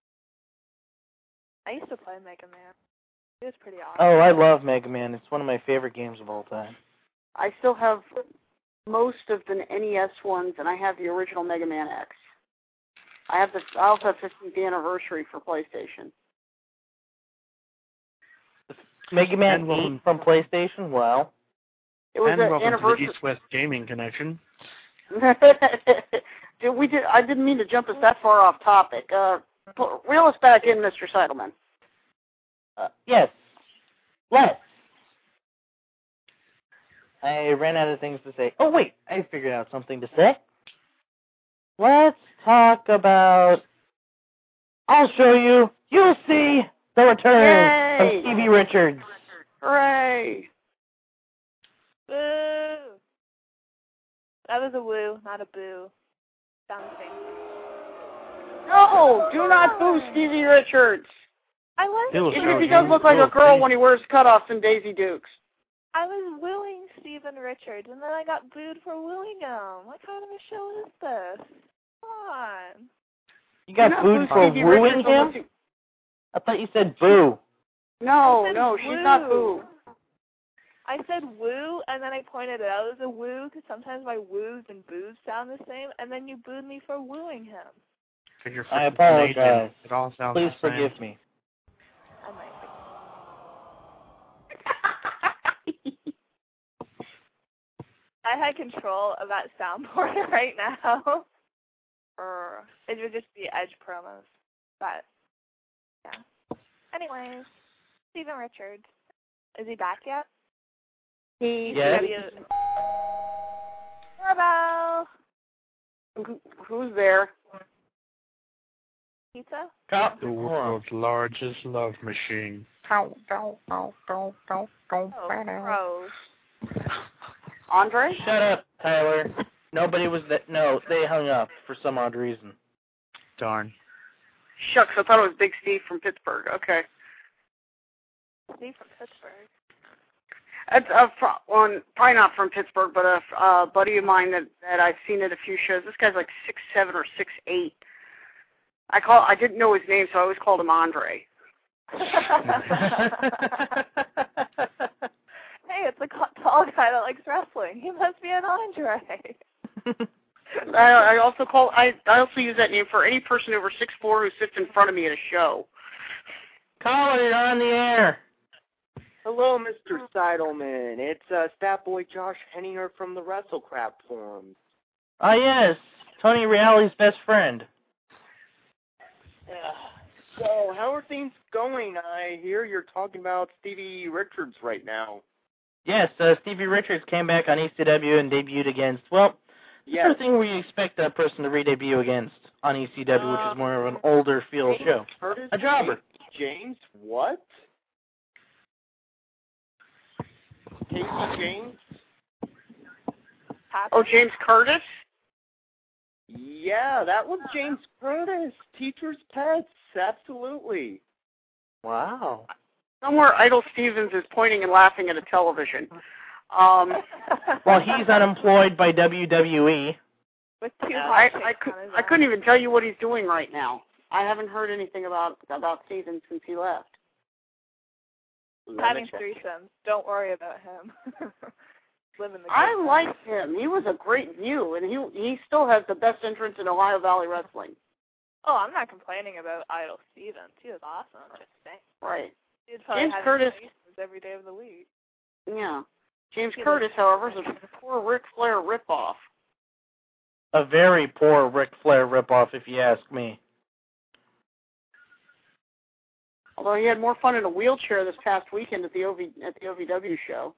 I used to play Mega Man. It was pretty awesome. Oh, I love Mega Man. It's one of my favorite games of all time. I still have most of the N E S ones, and I have the original Mega Man X. I have the. I also have fifteenth anniversary for PlayStation. Mega Man And welcome- eight from PlayStation? Wow. It was And an welcome anniversary. to the East-West Gaming Connection. Did we did. I didn't mean to jump us that far off topic. Uh, pu- reel us back in, Mister Seidelman. Uh, yes. Let's. I ran out of things to say. Oh, wait. I figured out something to say. Let's talk about... I'll show you. You'll see the return Yay! of Stevie Richards. Hooray! Boo! That was a woo, not a boo. Sound the same. No, do not boo Stevie Richards. I was He'll Even show if he you does look like your a girl face. when he wears cutoffs and Daisy Dukes. I was wooing Steven Richards, and then I got booed for wooing him. What kind of a show is this? Come on. You Do got not booed boo for Stevie wooing Richards unless him? you- I thought you said boo. No, I said no, she's woo. not boo. I said woo, and then I pointed it out as a woo, because sometimes my woos and boos sound the same, and then you booed me for wooing him. You're I freaking apologize. Canadian. It all sounds Please the same. forgive me. I might I had control of that soundboard right now. Or it would just be Edge promos. But, yeah. Anyways, Steven Richards. Is he back yet? He, Yes. Doorbell. who, who's there? Pizza? Cop. The world's largest love machine. Oh, gross. Andre? Shut up, Tyler. Nobody was that. No, they hung up for some odd reason. Darn. Shucks, I thought it was Big Steve from Pittsburgh. Okay. Steve from Pittsburgh. It's a fr- well, probably not from Pittsburgh, but a, a buddy of mine that, that I've seen at a few shows. This guy's like six seven or six eight. I call I didn't know his name, so I always called him Andre. Hey, it's a tall guy that likes wrestling. He must be an Andre. I, I also call I, I also use that name for any person over six four who sits in front of me at a show. Caller, you're on the air. Hello, Mister Seidelman. It's uh, Stat Boy Josh Henninger from the WrestleCrap forums. Ah, yes. Tony Reality's best friend. So, how are things going? I hear you're talking about Stevie Richards right now. Yes, uh, Stevie Richards came back on E C W and debuted against, well, the Yes. sort of thing where you expect that person to re-debut against on E C W, which is more of an older feel James show. Curtis? A jobber. James? What? Casey James? Oh, James Curtis? Yeah, that was James Curtis. Teacher's Pets. Absolutely. Wow. Somewhere Idol Stevens is pointing and laughing at a television. Um, Well, he's unemployed by W W E. With two I, hot I, chicks could, on his I arm. couldn't even tell you what he's doing right now. I haven't heard anything about about Stevens since he left. Having threesomes. Don't worry about him. Living the good I life. liked him. He was a great view, and he he still has the best entrance in Ohio Valley Wrestling. Oh, I'm not complaining about Idol Stevens. He was awesome. Just saying. Right. He'd probably James have Curtis- faces every day of the week. Yeah. James He Curtis, was- however, is a poor Ric Flair ripoff. A very poor Ric Flair ripoff, if you ask me. Although he had more fun in a wheelchair this past weekend at the O V at the O V W show.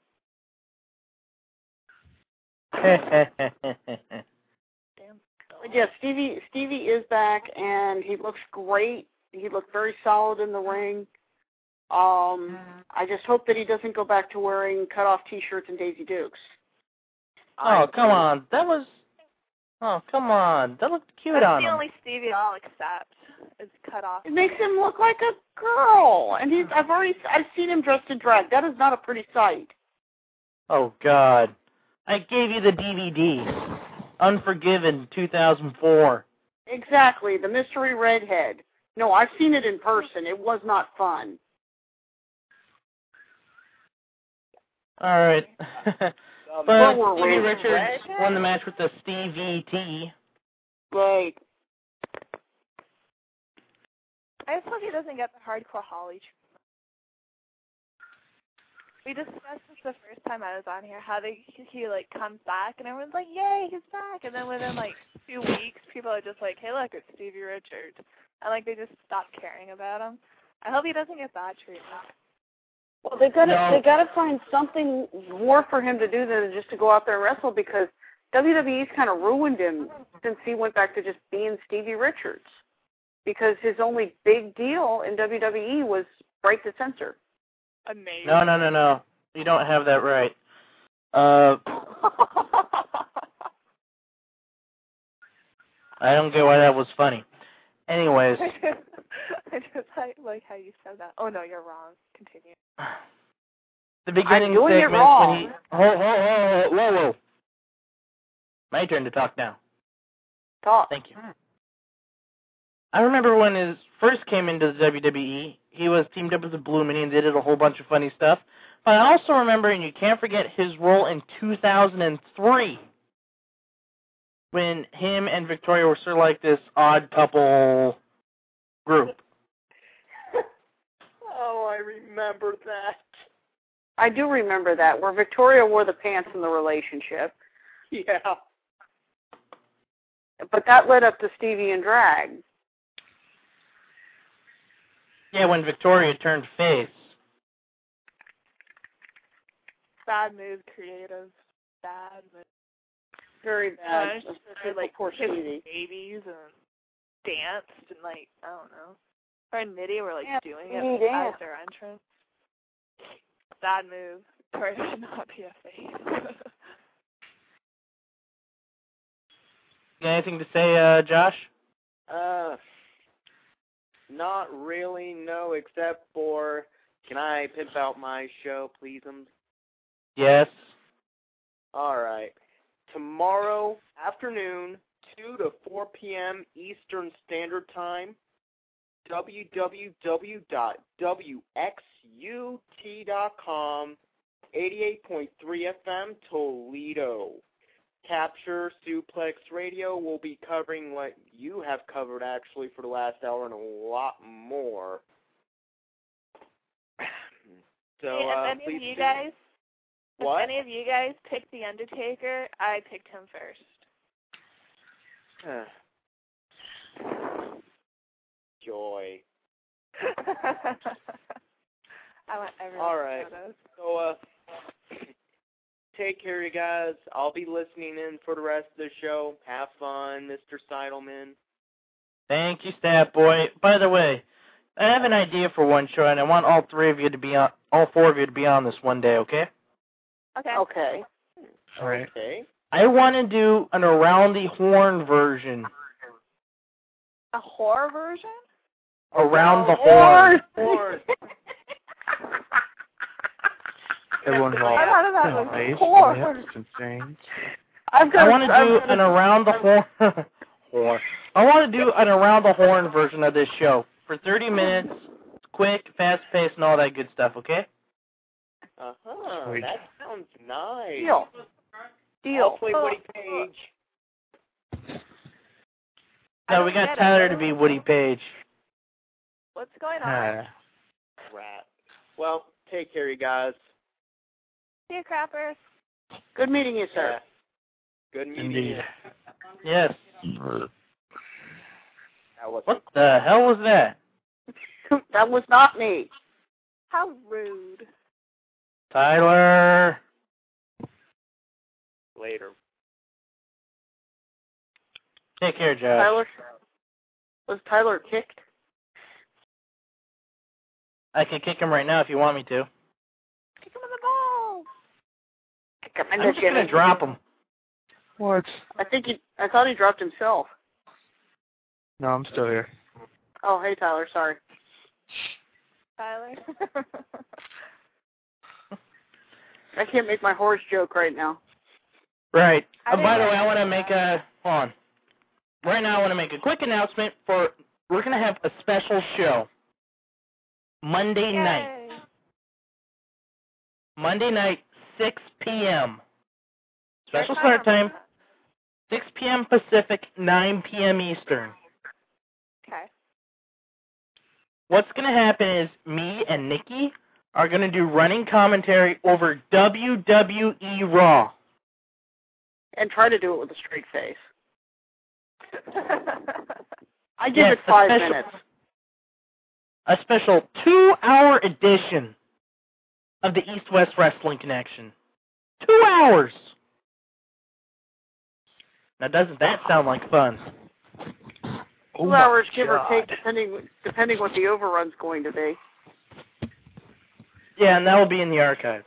Damn. But yeah, Stevie Stevie is back, and he looks great. He looked very solid in the ring. Um, I just hope that he doesn't go back to wearing cut-off T-shirts and Daisy Dukes. Oh, come on. That was... Oh, come on. That looked cute That's on the him. only Stevie I'll accept. Is cut off. It makes him look like a girl, and he's I've already I've seen him dressed in drag. That is not a pretty sight. Oh, God. I gave you the D V D. Unforgiven, two thousand four. Exactly, the mystery redhead. No, I've seen it in person. It was not fun. All right. Um, But Well, we're Stevie waiting. Richards won the match with the Stevie T. Right. I just hope he doesn't get the hardcore Holly treatment. We discussed this the first time I was on here, how they, he, he, like, comes back, and everyone's like, yay, he's back. And then within, like, two weeks, people are just like, hey, look, it's Stevie Richards. And, like, they just stop caring about him. I hope he doesn't get that treatment. Well, they got to No. they got to find something more for him to do than just to go out there and wrestle, because W W E's kind of ruined him since he went back to just being Stevie Richards. Because his only big deal in W W E was Break the Censor. Amazing. No, no, no, no. You don't have that right. Uh, I don't get why that was funny. Anyways, I just like, like how you said that. Oh, no, you're wrong. Continue. the beginning I'm doing it segment when wrong. he... Whoa, whoa, whoa, whoa, whoa. My turn to talk now. Talk. Thank you. I remember when he first came into the W W E, he was teamed up with the Blue Minions, they did a whole bunch of funny stuff. But I also remember, and you can't forget his role in two thousand three, when him and Victoria were sort of like this odd couple group. Oh, I remember that. I do remember that, where Victoria wore the pants in the relationship. Yeah. But that led up to Stevie and Drag. Yeah, when Victoria turned face. Bad move, creative. Bad move. Very bad. Uh, They, like poor kissed Stevie. babies and danced and like I don't know. Her and Mitty were like Yeah, doing Stevie it danced. as their entrance. Bad move. Victoria should not be a face. Got anything to say, uh, Josh? Uh, not really, no, except for, can I pimp out my show, please'ems? Yes. All right. Tomorrow afternoon, two to four p.m. Eastern Standard Time, w w w dot w x u t dot com, eighty-eight point three F M, Toledo. Capture Suplex Radio will be covering what you have covered, actually, for the last hour and a lot more. So, hey, if uh, any please of you do. guys, What? if any of you guys picked The Undertaker, I picked him first. Joy. I want everyone All to right. know those. So, uh, take care, you guys. I'll be listening in for the rest of the show. Have fun, Mister Seidelman. Thank you, Stat Boy. By the way, I have an idea for one show, and I want all three of you to be on, all four of you to be on this one day, okay? Okay. Okay. All right. Okay. I want to do an Around the Horn version. A horror version? Around the Horn. Horn. Horn. Everyone's all I thought that was face. horror. Yeah, it's insane. I've got I want to I've do got an Around the Horn. horn. I want to do an Around the Horn version of this show for thirty minutes, quick, fast-paced, and all that good stuff, okay? Uh-huh. Sweet. That sounds nice. Deal. Deal. I'll play Woody Page. I No, don't we got get it. Tyler to be Woody Page. What's going on? Uh, Rat. Well, take care, you guys. See you, crappers. Good meeting you, sir. Yeah. Good meeting indeed. you. Yes. That was What the hell was that? That was not me. How rude. Tyler. later. Take care, Josh. Tyler, was Tyler kicked? I can kick him right now if you want me to. Kick him in the balls. Kick him in I'm the just going to jimmy. drop him. What? I think he. I thought he dropped himself. No, I'm still here. Oh, hey Tyler. Sorry. Tyler. I can't make my horse joke right now. Right. I Uh, by the didn't way, I know want to that. make a... Hold on. Right now, I want to make a quick announcement for... We're going to have a special show. Monday night. Yay. Monday night, six p.m. Special What start time, was six p.m. Pacific, nine p.m. Eastern. that? Okay. What's going to happen is me and Nikki are going to do running commentary over W W E Raw. And try to do it with a straight face. I give Yes, it five a special, minutes. A special two-hour edition of the East-West Wrestling Connection. Two hours! Now, doesn't that sound like fun? Oh Two my hours, give or God. take, depending depending what the overrun's going to be. Yeah, and that will be in the archives.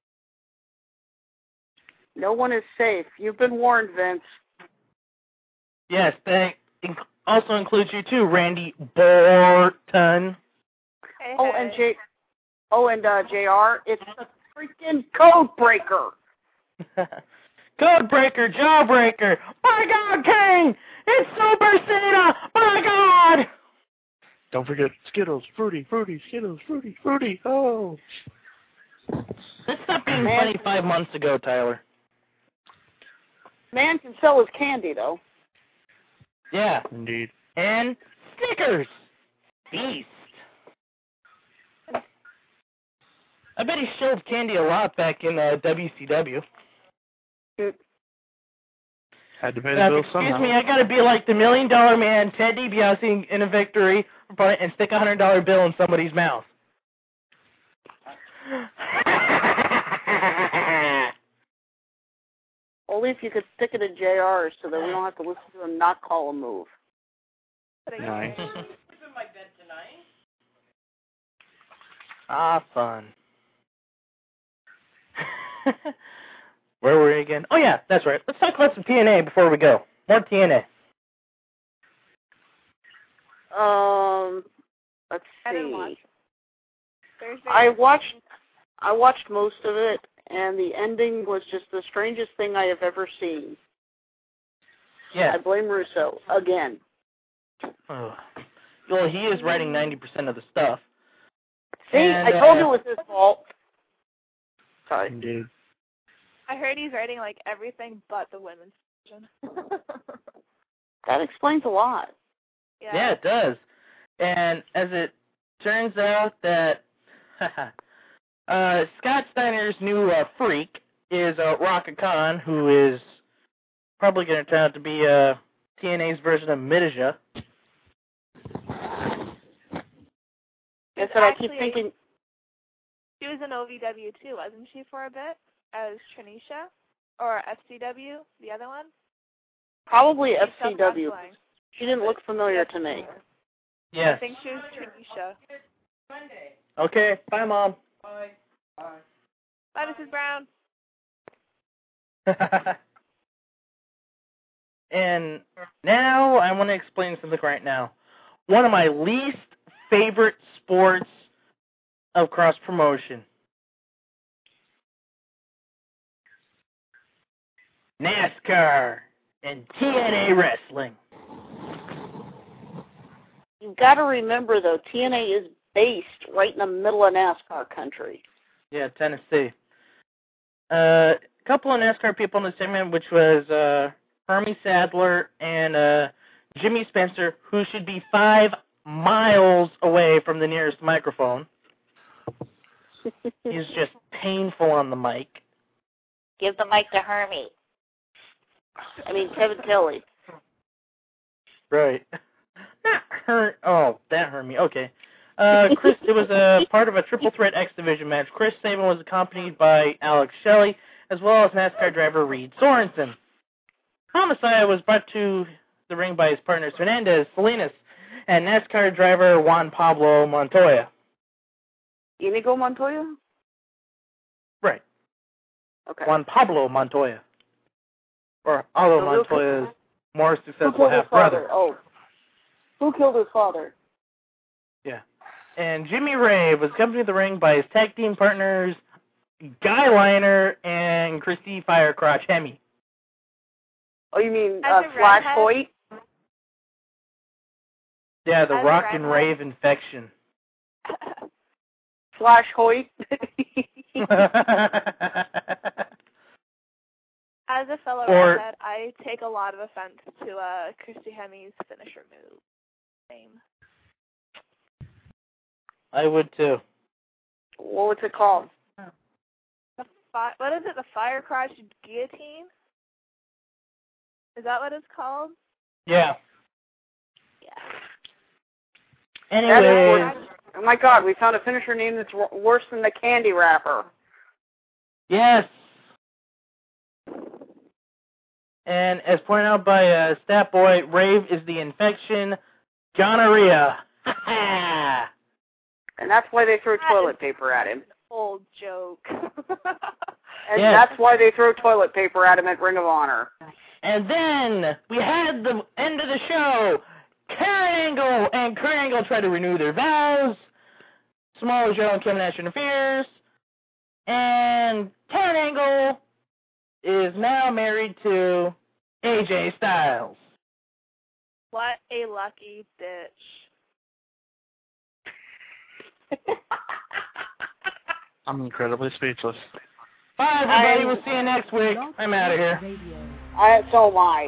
No one is safe. You've been warned, Vince. Yes, that inc- also includes you too, Randy Borton. Hey, Oh, hey. and J. Oh, and uh, J R. It's a freaking code breaker. Codebreaker, Jawbreaker. My God, King! It's Super Cena! My God! Don't forget Skittles, Fruity, Fruity, Skittles, Fruity, Fruity. Oh. Let's stop being Man. funny five months ago, Tyler. Man can sell his candy, though. Yeah. Indeed. And Snickers. Beast. I bet he showed candy a lot back in uh, W C W. Had to pay the Now, bill excuse somehow. me, I gotta be like the Million Dollar Man, Ted DiBiase in a victory, and stick a hundred dollar bill in somebody's mouth. Only if you could stick it in J R so that we don't have to listen to him not call a move. Nice. Ah, fun. Where were we again? Oh, yeah, that's right. Let's talk about some T N A before we go. More T N A. Um, let's I didn't watch. see. Thursday. I watched, I watched most of it, and the ending was just the strangest thing I have ever seen. Yeah. I blame Russo again. Oh. Well, he is writing ninety percent of the stuff. See, And, I told uh, you it was his fault. Sorry. Indeed. I heard he's writing like everything but the women's division. That explains a lot. yeah. Yeah, it does. And as it turns out that uh, Scott Steiner's new uh, freak is uh, Raka Khan, who is probably going to turn out to be uh, T N A's version of Midija. That's what I Actually, keep thinking. She was in O V W too, wasn't she, for a bit? As Tranisha? Or F C W, the other one? Probably F She's C W. wrestling. She didn't look familiar to me. Yes. I think she was Tranisha. Okay, bye, Mom. Bye. Bye. Bye, Missus Brown. And now I want to explain something right now. One of my least favorite sports of cross-promotion. NASCAR and T N A wrestling. You've got to remember, though, T N A is based right in the middle of NASCAR country. Yeah, Tennessee. Uh, a couple of NASCAR people in the segment, which was uh, Hermie Sadler and uh, Jimmy Spencer, who should be five miles away from the nearest microphone. He's just painful on the mic. Give the mic to Hermie. I mean, Kevin Kelly. Right. Not her. Oh, that hurt me. Okay. Uh, Chris, it was a part of a triple threat X Division match. Chris Sabin was accompanied by Alex Shelley, as well as NASCAR driver Reed Sorensen. Homicide was brought to the ring by his partners Fernandez Salinas and NASCAR driver Juan Pablo Montoya. Inigo Montoya? Right. Okay. Juan Pablo Montoya. Or although So who Montoya's more Who successful killed his half-brother. father? Oh. Who killed his father? Yeah. And Jimmy Ray was accompanied to the ring by his tag team partners Guy Liner and Christy Firecrotch Hemme. Oh, you mean As uh, a Flash redhead? Hoyt? Yeah, the As a rock and redhead? rave infection. Flash Hoyt? As a fellow Or- redhead, I take a lot of offense to uh, Christy Hemme's finisher move name. I would too. What was it called? The fi- what is it? The Firecrotch Guillotine? Is that what it's called? Yeah. Yeah. That is Anyway, worse. Oh my God, we found a finisher name that's w- worse than the candy wrapper. yes. And as pointed out by uh, Stat Boy, rave is the infection, gonorrhea. And that's why they throw That toilet is- paper at him. Old joke. And Yes. that's why they throw toilet paper at him at Ring of Honor. And then we had the end of the show. Karen Angle and Kurt Angle try to renew their vows. Samoa Joe and Kevin Nash interferes. And Karen Angle is now married to A J Styles. What a lucky bitch. I'm incredibly speechless. Bye, everybody. I, We'll see you next week. I'm out of here. I, so am I.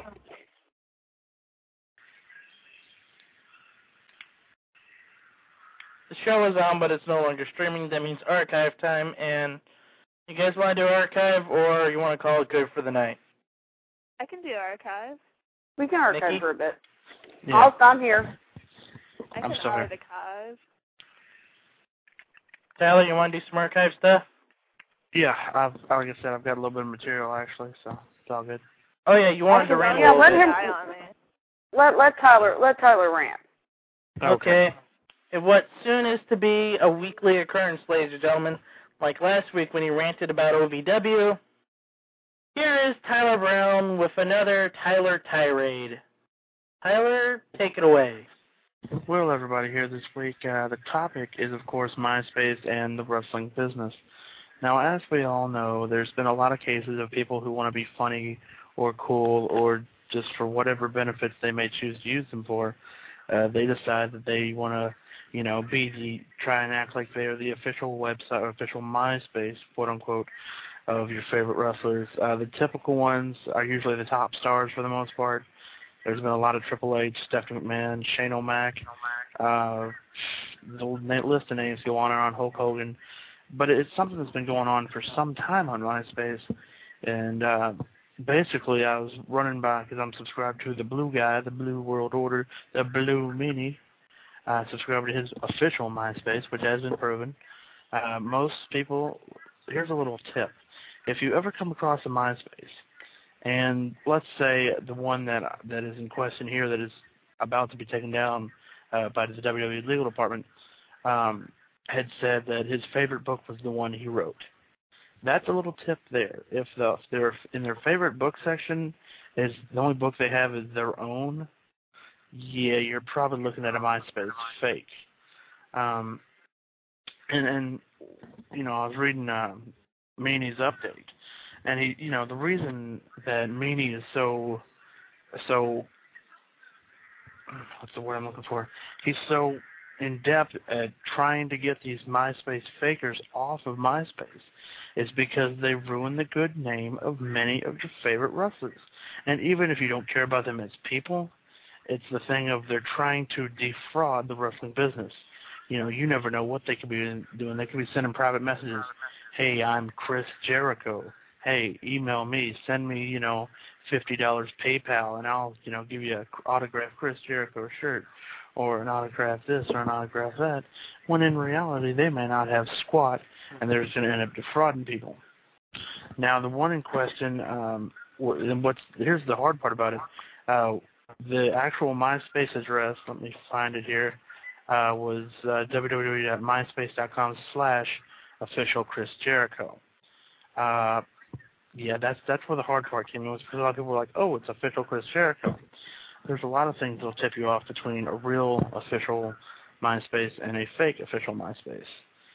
The show is on, but it's no longer streaming. That means archive time. And you guys want to do archive, or you want to call it good for the night? I can do archive. We can archive Nikki? for a bit. Yeah. I'll, I'm here. I I'm can sorry. archive. Tyler, you want to do some archive stuff? Yeah, I've, like I said, I've got a little bit of material, actually, so it's all good. Oh, yeah, you wanted to rant Yeah, a let little him- bit. Eye on me. Let let Tyler let Tyler rant. Okay. And what soon is to be a weekly occurrence, ladies and gentlemen, like last week when he ranted about O V W, here is Tyler Brown with another Tyler tirade. Tyler, take it away. Well, everybody, here this week, uh, the topic is, of course, MySpace and the wrestling business. Now, as we all know, there's been a lot of cases of people who want to be funny or cool or just for whatever benefits they may choose to use them for. Uh, they decide that they want to, you know, be the, try and act like they're the official website or official MySpace, quote unquote, of your favorite wrestlers. Uh, the typical ones are usually the top stars for the most part. There's been a lot of Triple H, Stephanie McMahon, Shane O'Mac, uh, the list of names go on and on, Hulk Hogan. But it's something that's been going on for some time on MySpace. And uh, basically I was running by, because I'm subscribed to the Blue Guy, the Blue World Order, the Blue Meanie. I subscribed to his official MySpace, which has been proven. Uh, most people, here's a little tip. If you ever come across a MySpace, and let's say the one that that is in question here that is about to be taken down uh, by the W W E legal department, um, had said that his favorite book was the one he wrote. That's a little tip there. If the if they're in their favorite book section is the only book they have is their own, yeah, you're probably looking at a MySpace fake. Um, and and you know, I was reading um, Meanie's update. And he, you know, the reason that Meanie is so, so, what's the word I'm looking for? He's so in depth at trying to get these MySpace fakers off of MySpace is because they ruin the good name of many of your favorite wrestlers. And even if you don't care about them as people, it's the thing of they're trying to defraud the wrestling business. You know, you never know what they could be doing. They could be sending private messages. Hey, I'm Chris Jericho. Hey, email me, send me, you know, fifty dollars PayPal, and I'll, you know, give you an autographed Chris Jericho shirt, or an autograph this, or an autograph that, when in reality they may not have squat, and they're just going to end up defrauding people. Now, the one in question, um, and what's, here's the hard part about it, uh, the actual MySpace address, let me find it here, uh, was uh, w w w dot myspace dot com slash official Chris Jericho. Uh, Yeah, that's that's where the hard part came in, was because a lot of people were like, oh, it's official Chris Jericho. There's a lot of things that will tip you off between a real official MySpace and a fake official MySpace.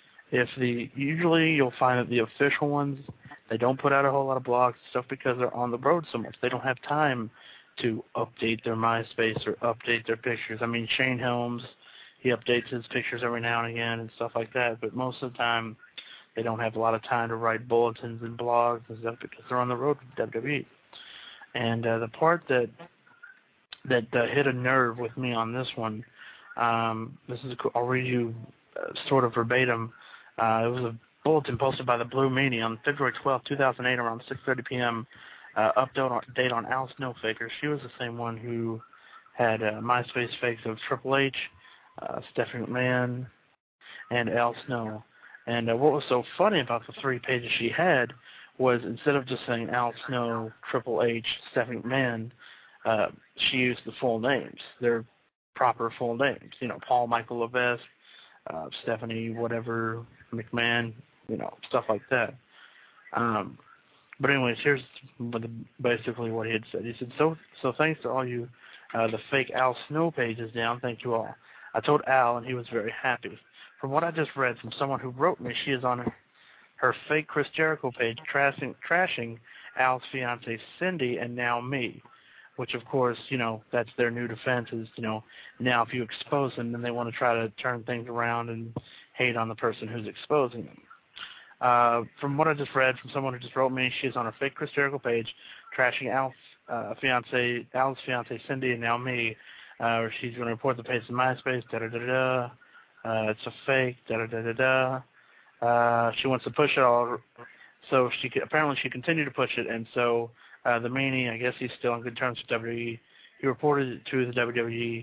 If the usually you'll find that the official ones, they don't put out a whole lot of blogs and stuff because they're on the road so much. They don't have time to update their MySpace or update their pictures. I mean, Shane Helms, he updates his pictures every now and again and stuff like that, but most of the time they don't have a lot of time to write bulletins and blogs and stuff because they're on the road with W W E. And uh, the part that that uh, hit a nerve with me on this one, um, this is I'll read you uh, sort of verbatim. Uh, it was a bulletin posted by the Blue Meanie on February twelfth, two thousand eight, around six thirty p.m. Uh, update on, date on Al Snowfaker. She was the same one who had uh, MySpace fakes of Triple H, uh, Stephanie McMahon, and Al Snow. And uh, what was so funny about the three pages she had was instead of just saying Al Snow, Triple H, Stephanie McMahon, uh, she used the full names, their proper full names. You know, Paul Michael Levesque, uh, Stephanie whatever McMahon, you know, stuff like that. Um, but anyways, here's what the, basically what he had said. He said, so so thanks to all you, uh, the fake Al Snow pages down, thank you all. I told Al, and he was very happy. From what I just read from someone who wrote me, she is on her, her fake Chris Jericho page trashing, trashing Al's fiancée Cindy and now me, which of course, you know, that's their new defense is, you know, now if you expose them, then they want to try to turn things around and hate on the person who's exposing them. Uh, from what I just read from someone who just wrote me, she's on her fake Chris Jericho page, trashing Al's uh, fiance, Al's fiance Cindy, and now me. Uh, where she's going to report the page to MySpace. Da da da da. Uh, it's a fake. Da da da da da. Uh, she wants to push it all, so she apparently she continued to push it, and so uh, the meanie, I guess he's still on good terms with W W E. He reported it to the W W E.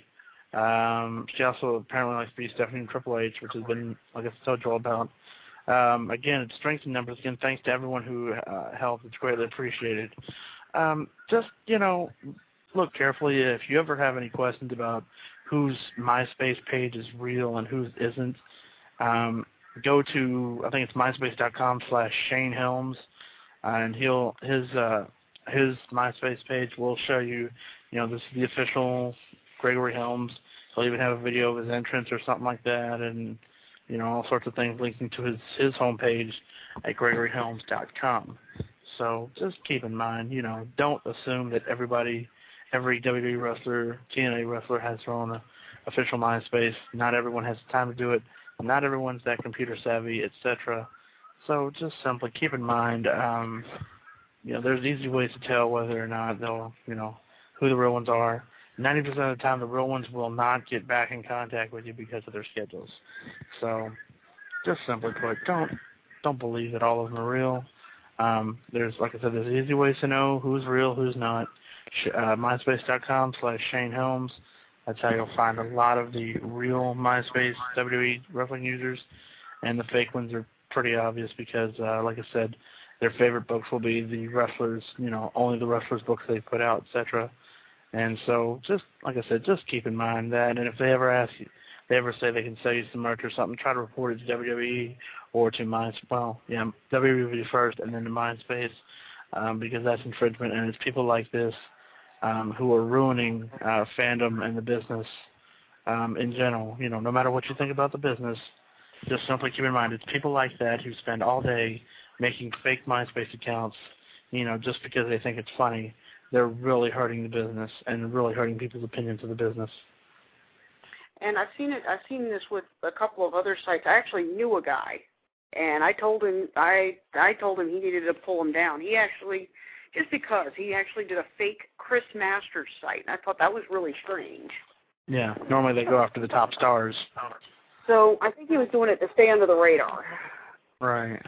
Um, she also apparently likes to be Stephanie in Triple H, which has been, like I told you all about. Um, again, it's strength in numbers. Again, thanks to everyone who uh, helped. It's greatly appreciated. Um, just, you know, look carefully. If you ever have any questions about whose MySpace page is real and whose isn't, um, go to, I think it's myspace.com slash Shane Helms, uh, and he'll his uh, his MySpace page will show you, you know, this is the official Gregory Helms. He'll even have a video of his entrance or something like that, and you know, all sorts of things linking to his his homepage at gregory helms dot com. So just keep in mind, you know, don't assume that everybody, every W W E wrestler, T N A wrestler has their own uh, official MySpace. Not everyone has the time to do it. Not everyone's that computer savvy, et cetera. So just simply keep in mind, um, you know, there's easy ways to tell whether or not they'll, you know, who the real ones are. ninety percent of the time, the real ones will not get back in contact with you because of their schedules. So just simply put, don't don't believe that all of them are real. Um, there's, like I said, there's easy ways to know who's real, who's not. Uh, myspace.com slash Shane Helms. That's how you'll find a lot of the real MySpace W W E wrestling users, and the fake ones are pretty obvious because, uh, like I said, their favorite books will be the wrestlers, you know, only the wrestlers' books they put out, et cetera. And so, just like I said, just keep in mind that, and if they ever ask you, they ever say they can sell you some merch or something, try to report it to W W E or to my, well, yeah, W W E first and then to MySpace, um, because that's infringement, and it's people like this um, who are ruining uh, fandom and the business um, in general. You know, no matter what you think about the business, just simply keep in mind it's people like that who spend all day making fake MySpace accounts, you know, just because they think it's funny. They're really hurting the business and really hurting people's opinions of the business. And I've seen it. I've seen this with a couple of other sites. I actually knew a guy, and I told him I I told him he needed to pull him down. He actually, just because he actually did a fake Chris Masters site, and I thought that was really strange. Yeah, normally they go after the top stars. So I think he was doing it to stay under the radar. Right.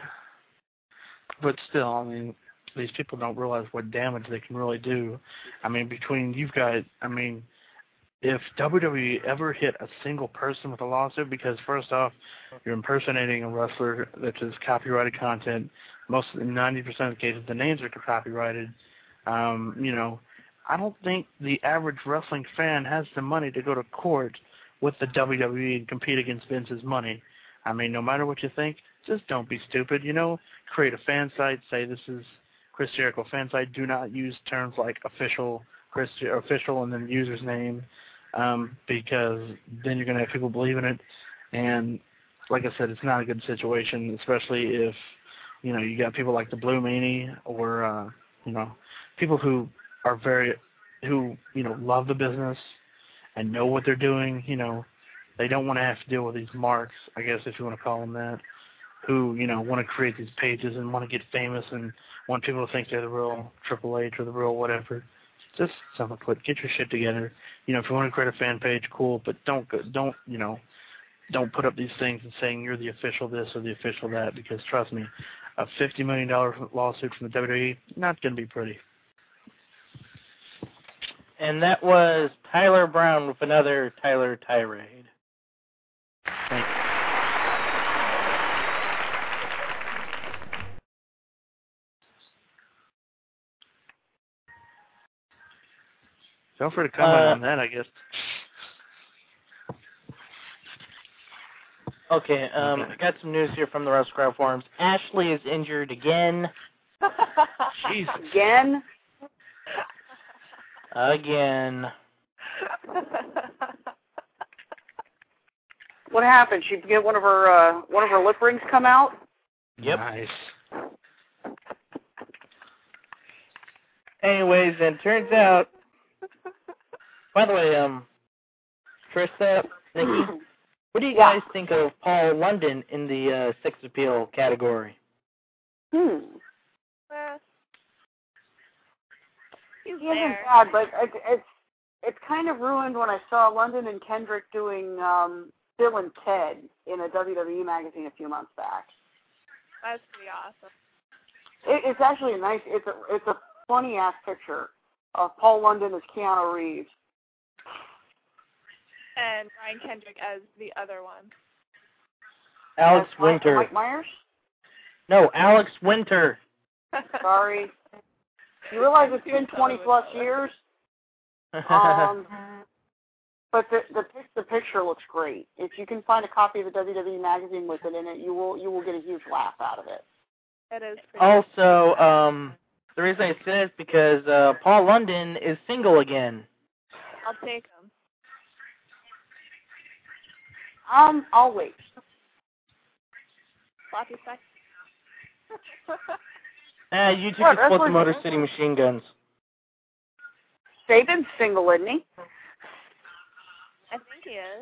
But still, I mean, these people don't realize what damage they can really do. I mean, between you guys, I mean, if W W E ever hit a single person with a lawsuit, because first off, you're impersonating a wrestler that is copyrighted content. Most, ninety percent of the cases, the names are copyrighted. Um, you know, I don't think the average wrestling fan has the money to go to court with the W W E and compete against Vince's money. I mean, no matter what you think, just don't be stupid. You know, create a fan site, say this is Chris Jericho fan site. Do not use terms like official, Chris, official, and then user's name, um, because then you're going to have people believe in it. And like I said, it's not a good situation, especially if, you know, you got people like the Blue Meanie or, uh, you know, people who are very, who, you know, love the business and know what they're doing. You know, they don't want to have to deal with these marks, I guess, if you want to call them that, who, you know, want to create these pages and want to get famous and want people to think they're the real Triple H or the real whatever. Just simply put, get your shit together. You know, if you want to create a fan page, cool, but don't, don't, you know, don't put up these things and saying you're the official this or the official that, because trust me, a fifty million dollars lawsuit from the W W E, not going to be pretty. And that was Tyler Brown with another Tyler tirade. Thank you. Feel free to comment uh, on that, I guess. Okay, um, okay. I got some news here from the Wrestle Crowd forums. Ashley is injured again. Jesus. Again? Again. What happened? She get one of her uh, one of her lip rings come out? Yep. Nice. Anyways, then turns out. By the way, um, Trista, Nikki, what do you guys think of Paul London in the uh, sex appeal category? Hmm. Eh, he's He isn't there. bad, but it, it's it's kind of ruined when I saw London and Kendrick doing um, Bill and Ted in a W W E magazine a few months back. That's pretty awesome. It, it's actually a nice. It's a it's a funny ass picture of Paul London as Keanu Reeves. And Brian Kendrick as the other one. Alex As Mike- Winter. Mike Myers? No, Alex Winter. Sorry. You realize it's been twenty plus years? Um, but the, the pic- the picture looks great. If you can find a copy of the W W E magazine with it in it, you will you will get a huge laugh out of it. It is pretty Also, um, the reason I say is because uh, Paul London is single again. I'll take him. Um, I'll wait. Floppy sex. Ah, you two What, can split the wrestlers- Motor City Machine Guns. Saban's single, isn't he? I think he is.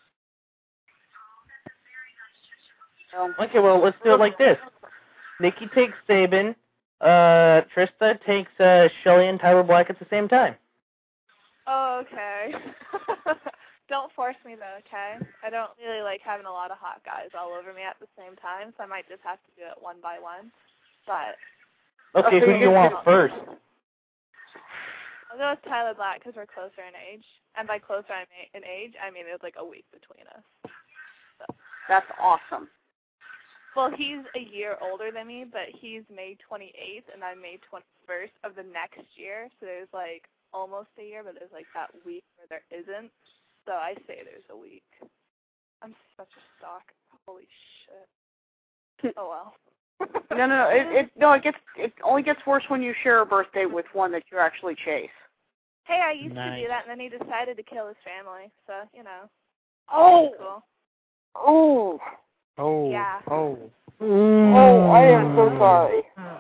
So, Okay, well, let's do it like this. Nikki takes Sabin. Uh, Trista takes uh, Shelly and Tyler Black at the same time. Oh, okay. Don't force me, though, okay? I don't really like having a lot of hot guys all over me at the same time, so I might just have to do it one by one. But Okay, Okay, who do you want first? I'll go with Tyler Black because we're closer in age. And by closer I mean- in age, I mean it's like a week between us. So. that's awesome. Well, he's a year older than me, but he's May twenty-eighth, and I'm May twenty-first of the next year. So there's like almost a year, but there's like that week where there isn't. So I say there's a week. I'm such a stalker. Holy shit. Oh well. No, no, no. It, it no, it gets it only gets worse when you share a birthday with one that you actually chase. Hey, I used to Nice. do that, and then he decided to kill his family. So you know. Oh, Cool. oh, Oh. Yeah. Oh. oh! I am so sorry.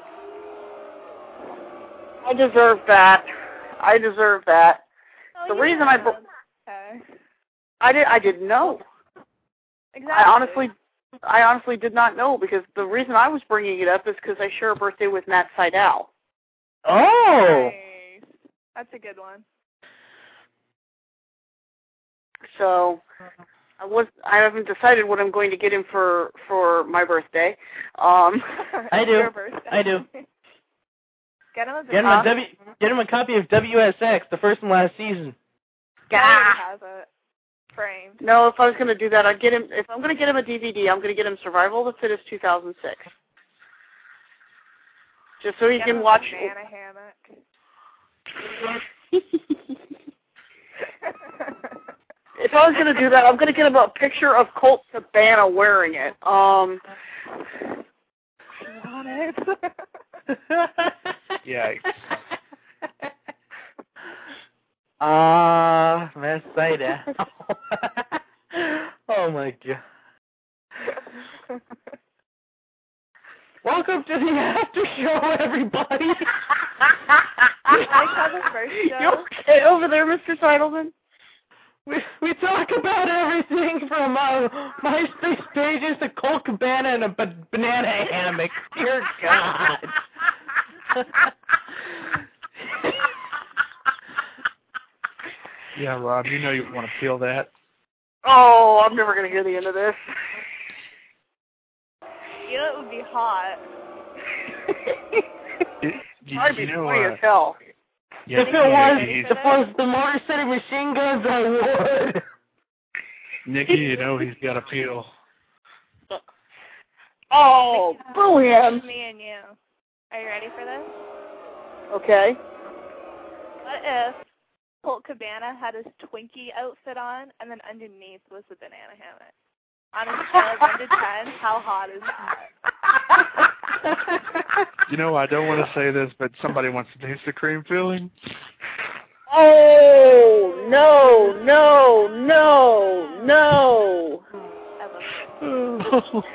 I deserve that. I deserve that. Oh, The you reason I did. bro- Okay. I did. I didn't know. Exactly. I honestly, I honestly did not know because the reason I was bringing it up is because I share a birthday with Matt Sydal. Oh! Nice. That's a good one. So I was. I haven't decided what I'm going to get him for for my birthday. Um, I do. Your birthday. I do. Get him a Get him Huh? a W. Get him a copy of W S X, the first and last season. He already has it framed. no, if I was going to do that, I'd get him. If I'm going to get him a D V D, I'm going to get him Survival of the Fittest two thousand six, just so he Get can him a watch. banana hammock. If I was going to do that, I'm going to get him a picture of Colt Cabana wearing it. Um, I want it. Yikes. Ah, Matt Sydal. Oh my god. Welcome to the after show, everybody. I saw the first you show. okay over there, Mister Seidelman? We we talk about everything from uh, MySpace pages to Colt Cabana and a ba- banana hammock. Dear God. Yeah, Rob, you know you want to feel that. Oh, I'm never going to hear the end of this. You know it would be hot. It, you, I'd you be know, funny uh, as hell. yeah, If it was, Nikki, if it was the Motor City Machine Guns, I would. Nikki, you know he's got a peel. Oh, brilliant. Me and you. Are you ready for this? Okay. What if Colt Cabana had his Twinkie outfit on, and then underneath was the banana hammock? On a scale of one to ten, how hot is that? You know, I don't want to say this, but somebody wants to taste the cream filling. Oh, no, no, no, no. I love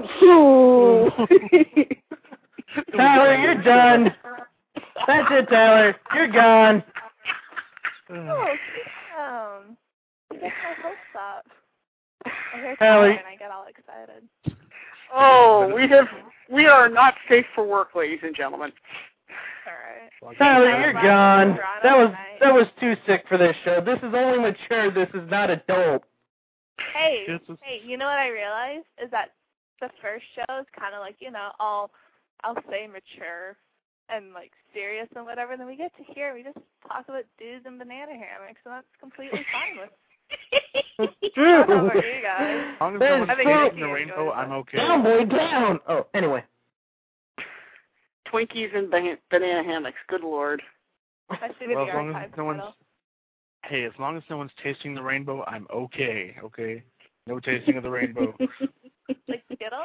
Tyler, you're done. That's it, Tyler. You're gone. Oh, um, you get my hopes up. I hear Tyler. Tyler and I get all excited. Oh, we have we are not safe for work, ladies and gentlemen. All right. Tyler, you're gone. That was that was too sick for this show. This is only mature. This is not adult. Hey, hey, you know what I realized is that the first show is kind of like, you know, all I'll say mature and like serious and whatever. And then we get to here, we just talk about dudes and banana hammocks, and that's completely fine with. True. How about you guys? As long as There's no one's so- chasing the rainbow, I'm okay. Down, boy, down. Oh, anyway. Twinkies and ban- banana hammocks. Good Lord. That should be Well, the as long as archive no one's title. hey, as long as no one's tasting the rainbow, I'm okay. Okay, no tasting of the rainbow. Like Skittles?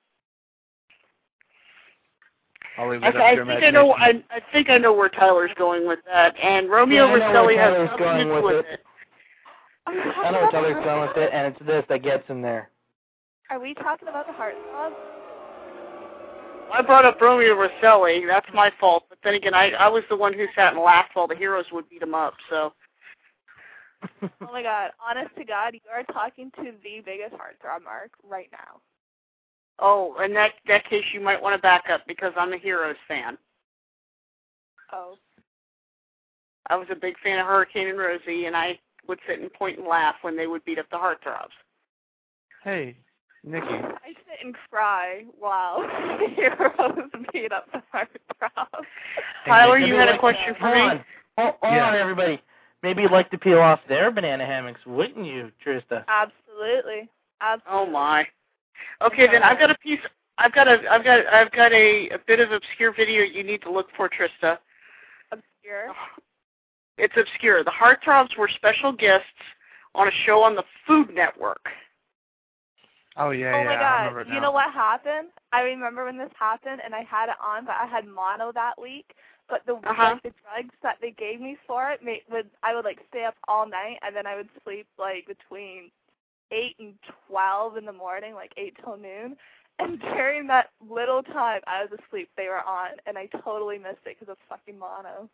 I'll leave I, it up I to your think I know. imagination. I, I think I know where Tyler's going with that, and Romeo Yeah, I know Roselli where has Tyler's nothing to going do with with it. it. Are we I talking know about Tyler's the going with heart- it, and it's this that gets in there. Are we talking about the heart club? I brought up Romeo Roselli. That's my fault. But then again, I I was the one who sat and laughed while the heroes would beat him up. So. Oh my God! Honest to God, you are talking to the biggest heartthrob, Mark, right now. Oh, in that that case, you might want to back up because I'm a Heroes fan. Oh. I was a big fan of Hurricane and Rosie, and I would sit and point and laugh when they would beat up the heartthrobs. Hey, Nikki. I sit and cry while heroes beat up the heartthrobs. Tyler, Nikki, you had a like question that. for Hold me? on. Hold, hold Yeah. on, everybody. Maybe you'd like to peel off their banana hammocks, wouldn't you, Trista? Absolutely. Absolutely. Oh my. Okay, then I've got a piece. I've got a. I've got. I've got a, a bit of obscure video you need to look for, Trista. Obscure. It's obscure. The Heartthrobs were special guests on a show on the Food Network. Oh yeah, oh yeah. my I God! remember it now. You know what happened? I remember when this happened, and I had it on, but I had mono that week. But the Uh-huh. like, the drugs that they gave me for it made would I would like stay up all night, and then I would sleep like between eight and twelve in the morning, like eight till noon. And during that little time I was asleep, they were on, and I totally missed it because of fucking mono.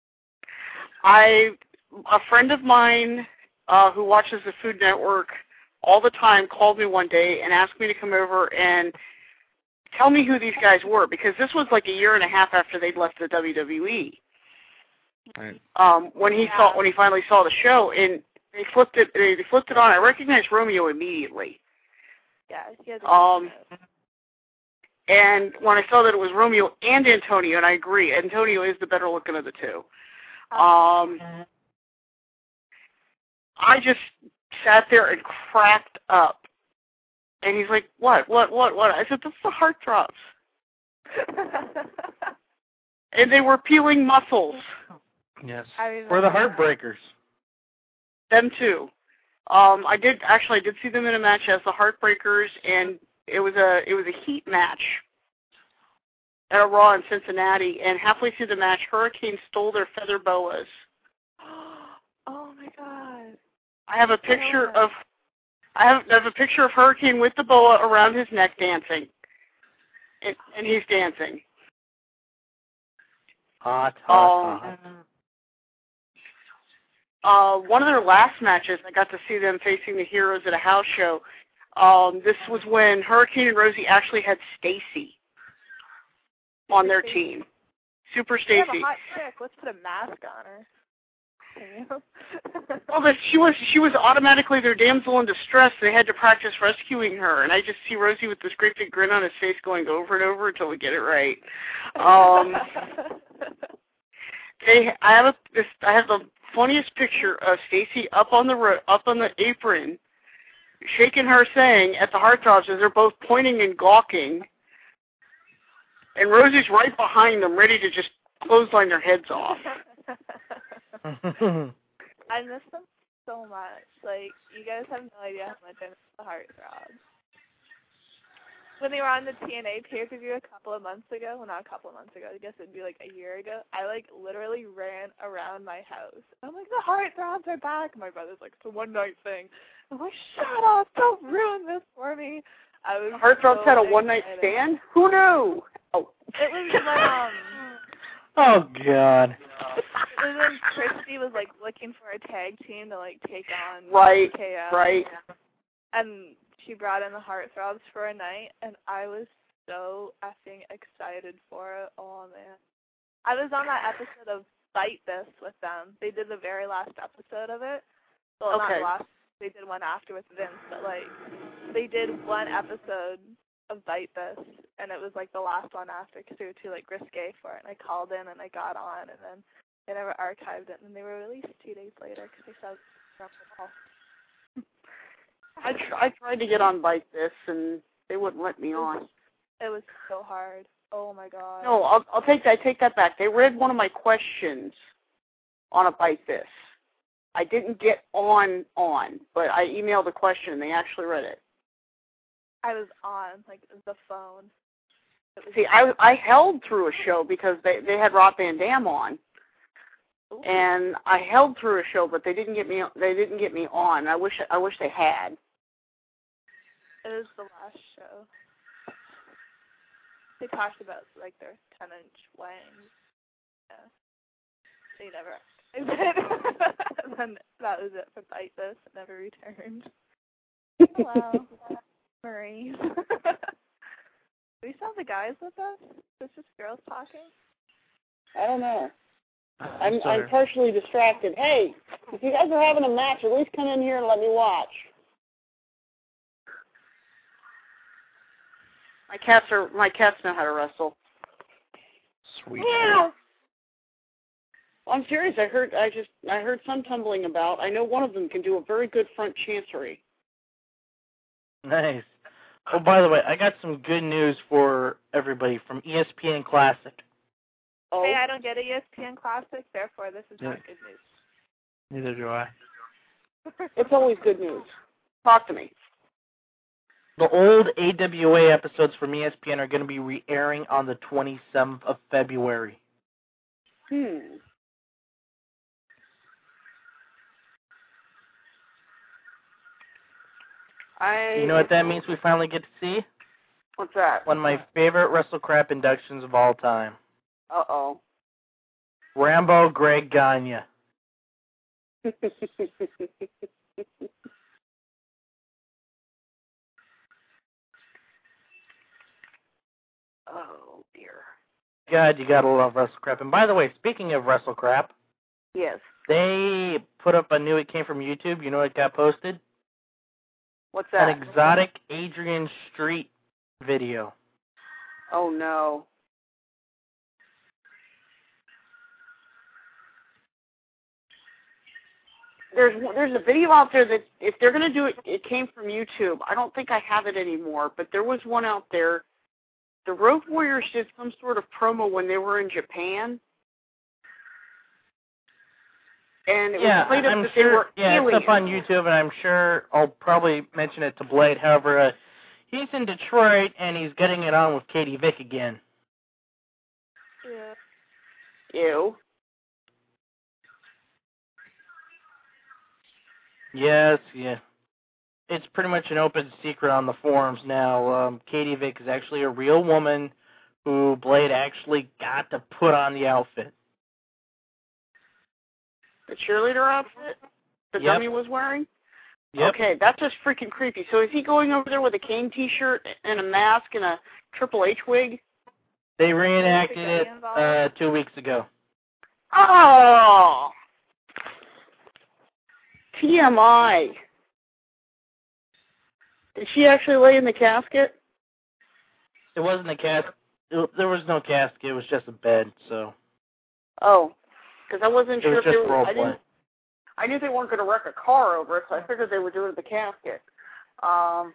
I a friend of mine uh, who watches the Food Network all the time called me one day and asked me to come over and tell me who these guys were, because this was like a year and a half after they'd left the W W E. Right. Um, when he Yeah. saw when he finally saw the show, and they flipped it they flipped it on. I recognized Romeo immediately. Yeah, he has a Um, and when I saw that it was Romeo and Antonio, and I agree, Antonio is the better looking of the two. Um, I just sat there and cracked up. And he's like, what, what, what, what? I said, that's the Heartthrobs. And they were peeling mussels. Yes. I We're the remember. Heartbreakers. Them too. Um, I did actually I did see them in a match as the Heartbreakers, and it was a it was a heat match at a Raw in Cincinnati. And halfway through the match, Hurricane stole their feather boas. Oh my God. I have a picture Yeah. of I have, I have a picture of Hurricane with the boa around his neck dancing, and, and he's dancing. Hot, hot, Um, hot. Uh, one of their last matches, I got to see them facing the Heroes at a house show. Um, this was when Hurricane and Rosie actually had Stacy on their team. Super We have a Stacy. hot chick. Let's put a mask on her. Can you? Well, but she was she was automatically their damsel in distress. They had to practice rescuing her, and I just see Rosie with this great big grin on his face, going over and over until we get it right. Um, they, I have a, this, I have the funniest picture of Stacy up on the ro- up on the apron, shaking her, saying at the Heartthrobs as they're both pointing and gawking, and Rosie's right behind them, ready to just clothesline their heads off. I miss them so much. Like, you guys have no idea how much I miss the Heartthrobs. When they were on the T N A pay-per-view a couple of months ago, well, not a couple of months ago, I guess it'd be like a year ago, I, like, literally ran around my house. I'm like, the Heartthrobs are back. My brother's like, it's a one-night thing. I'm like, shut up. Don't ruin this for me. I was Heartthrobs so had a one-night excited. stand? Who knew? Oh. It was when, um... Oh, God. It was when Christy was, like, looking for a tag team to, like, take on Right, K O. right. And she brought in the Heartthrobs for a night, and I was so effing excited for it. Oh, man. I was on that episode of Fight This with them. They did the very last episode of it. Well, Okay. not the last. They did one after with Vince, but, like, they did one episode of Fight This, and it was, like, the last one after because they were too, like, risque for it. And I called in, and I got on, and then they never archived it, and they were released two days later because they said I, tr- I tried to get on Bite This, and they wouldn't let me on. it was so hard. Oh, my God. No, I'll, I'll take that. I take that back. They read one of my questions on a Bite This. I didn't get on on, but I emailed a question, and they actually read it. I was on, like, the phone. It was See, I I held through a show because they they had Rob Van Dam on, Ooh. and I held through a show, but they didn't get me they didn't get me on. I wish I wish they had. It was the last show. They talked about, like, their ten-inch wangs. Yeah. They never and then that was it for Bite This. It never returned. Hello, Marie. Do we still have the guys with us? Is just girls talking? I don't know. I'm sorry. I'm partially distracted. Hey, if you guys are having a match, at least come in here and let me watch. My cats are my cats know how to wrestle. Sweet. Yeah. I'm serious. I heard I just I heard some tumbling about. I know one of them can do a very good front chancery. Nice. Oh, by the way, I got some good news for everybody from E S P N Classic. Oh, Hey, I don't get a E S P N Classic, therefore this is Yeah. not good news. Neither do I. it's always good news. Talk to me. The old A W A episodes from E S P N are going to be re-airing on the twenty-seventh of February. Hmm. I. You know what that means we finally get to see? What's that? One of my favorite WrestleCrap inductions of all time. Uh oh. Rambo Greg Gagne. Oh dear. God, you gotta love WrestleCrap. And by the way, speaking of WrestleCrap, Yes. they put up a new, it came from YouTube. You know what got posted? What's that? An exotic Adrian Street video. Oh no. There's there's a video out there that if they're gonna do it, it came from YouTube. I don't think I have it anymore, but there was one out there. The Road Warriors did some sort of promo when they were in Japan, and it Yeah, was played up I'm that they sure. were Yeah, aliens. it's up on YouTube, and I'm sure I'll probably mention it to Blade. However, uh, he's in Detroit, and he's getting it on with Katie Vick again. Yeah. Ew. Yes, yeah. It's pretty much an open secret on the forums now. Um, Katie Vick is actually a real woman who Blade actually got to put on the outfit. The cheerleader outfit the Yep. dummy was wearing? Yep. Okay, that's just freaking creepy. So is he going over there with a Kane t-shirt and a mask and a Triple H wig? They reenacted it uh, two weeks ago. Oh! T M I. Did she actually lay in the casket? It wasn't a casket. There was no casket. It was just a bed, so. Oh, because I wasn't It sure was if they just were. role I, play. didn't, I knew they weren't going to wreck a car over it, so I figured they were doing the casket. Um,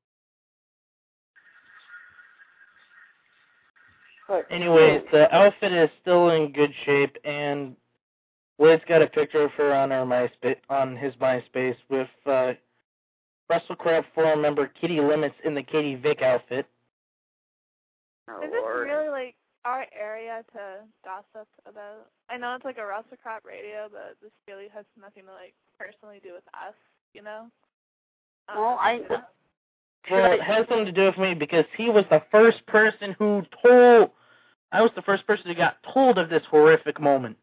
but Anyways, the outfit is still in good shape, and Blade's got a picture of her on our MySpace, on his MySpace with uh, WrestleCrap forum member Kitty Limits in the Katie Vick outfit. oh, Is this Lord. really, like, our area to gossip about? I know it's like a WrestleCrap radio, but this really has nothing to, like, personally do with us, you know? Um, Well, I. Well, it has something to do with me because he was the first person who told. I was the first person who got told of this horrific moment.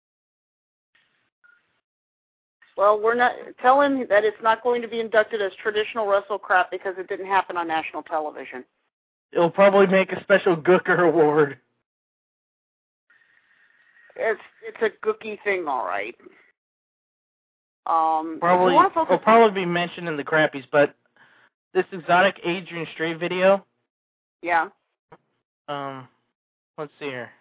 Well, we're not. Tell him that it's not going to be inducted as traditional WrestleCrap because it didn't happen on national television. It'll probably make a special Gooker award. It's it's a gooky thing, all right. Um, Probably, focus- will probably be mentioned in the crappies, but this exotic Adrian Straight video. Yeah. Um, let's see here.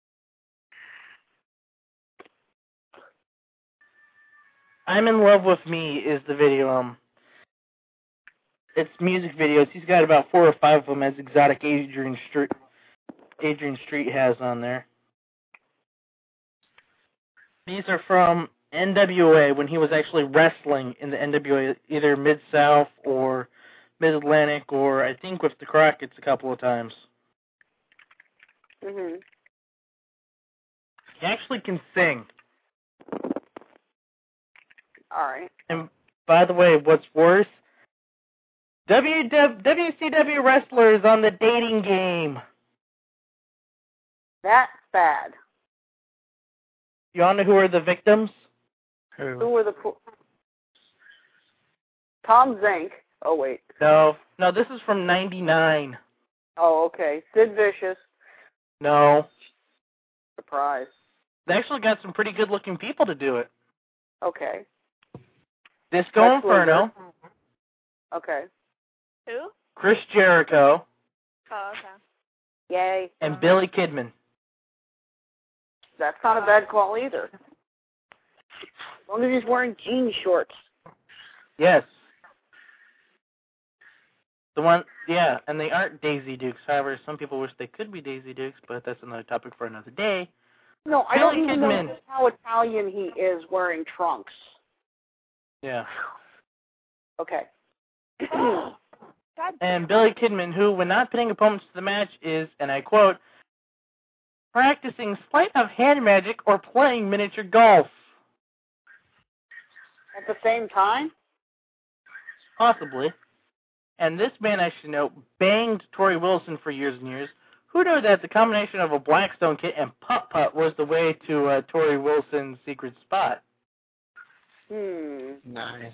I'm in Love with Me is the video. Um, it's music videos. He's got about four or five of them as exotic Adrian Street. Adrian Street has on there. These are from N W A when he was actually wrestling in the N W A, either Mid-South or Mid-Atlantic, or I think with the Crockett's a couple of times. Mhm. He actually can sing. All right. And by the way, what's worse? W C W wrestlers on the dating game. That's bad. You all know who are the victims? Who Who? were the po- Tom Zank? Oh wait. No. No, this is from ninety-nine. Oh, okay. Sid Vicious. No. Surprise. They actually got some pretty good-looking people to do it. Okay. Disco Lex Inferno, Okay. Who? Chris Jericho, Oh, okay. Yay. and Billy Kidman. That's not a bad call either. As long as he's wearing jean shorts. Yes. The one, yeah, and they aren't Daisy Dukes. However, some people wish they could be Daisy Dukes, but that's another topic for another day. No, I Billy don't even Kidman. know how Italian he is wearing trunks. Yeah. Okay. God And Billy Kidman, who, when not pitting opponents to the match, is, and I quote, practicing sleight of hand magic or playing miniature golf. At the same time? Possibly. And this man, I should note, banged Tori Wilson for years and years. Who knew that the combination of a Blackstone kit and putt-putt was the way to uh, Tori Wilson's secret spot? Hmm. Nice.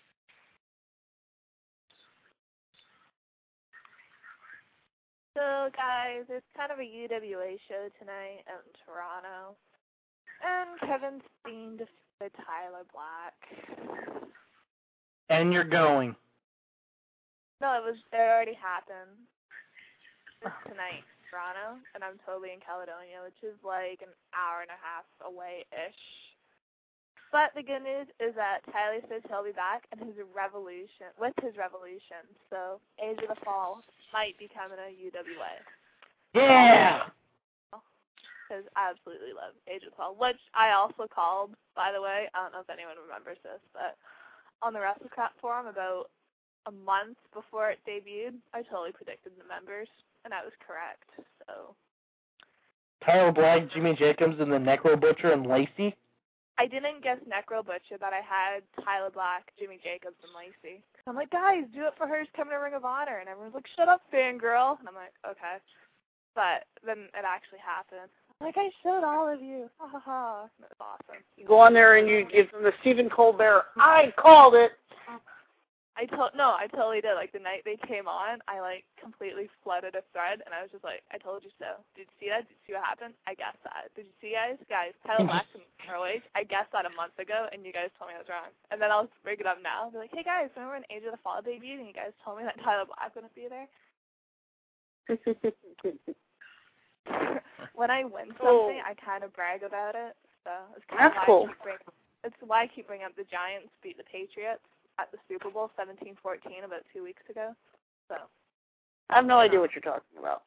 So, guys, it's kind of a U W A show tonight out in Toronto. And Kevin Steen defeated Tyler Black. And you're going. No, it was it already happened. It's tonight in Toronto, and I'm totally in Caledonia, which is like an hour and a half away-ish. But the good news is that Tyler says he'll be back and his revolution with his revolution. So Age of the Fall might be coming to U W A. Yeah! Because I absolutely love Age of the Fall, which I also called, by the way. I don't know if anyone remembers this, but on the WrestleCrap forum about a month before it debuted, I totally predicted the members, and I was correct. So Tyler Black, Jimmy Jacobs, and the Necro Butcher and Lacey? I didn't guess Necro Butcher, but I had Tyler Black, Jimmy Jacobs, and Lacey. I'm like, guys, do it for her. She's coming to Ring of Honor. And everyone's like, shut up, fangirl. And I'm like, okay. But then it actually happened. Like, I showed all of you. Ha ha ha. It was awesome. You go on there and you give them the Stephen Colbert, I called it. I told no, I totally did. Like the night they came on, I like completely flooded a thread, and I was just like, I told you so. Did you see that? Did you see what happened? I guessed that. Did you see, guys? Guys, Tyler Black and R O H. I guessed that a month ago, and you guys told me I was wrong. And then I'll bring it up now. Be like, hey guys, remember when Age of the Fall debuted, and you guys told me that Tyler Black wouldn't be there? When I win something, I kind of brag about it. So it's kind That's of why cool. I keep bring, it's why I keep bringing up the Giants beat the Patriots at the Super Bowl seventeen fourteen about two weeks ago. So I have no idea what you're talking about.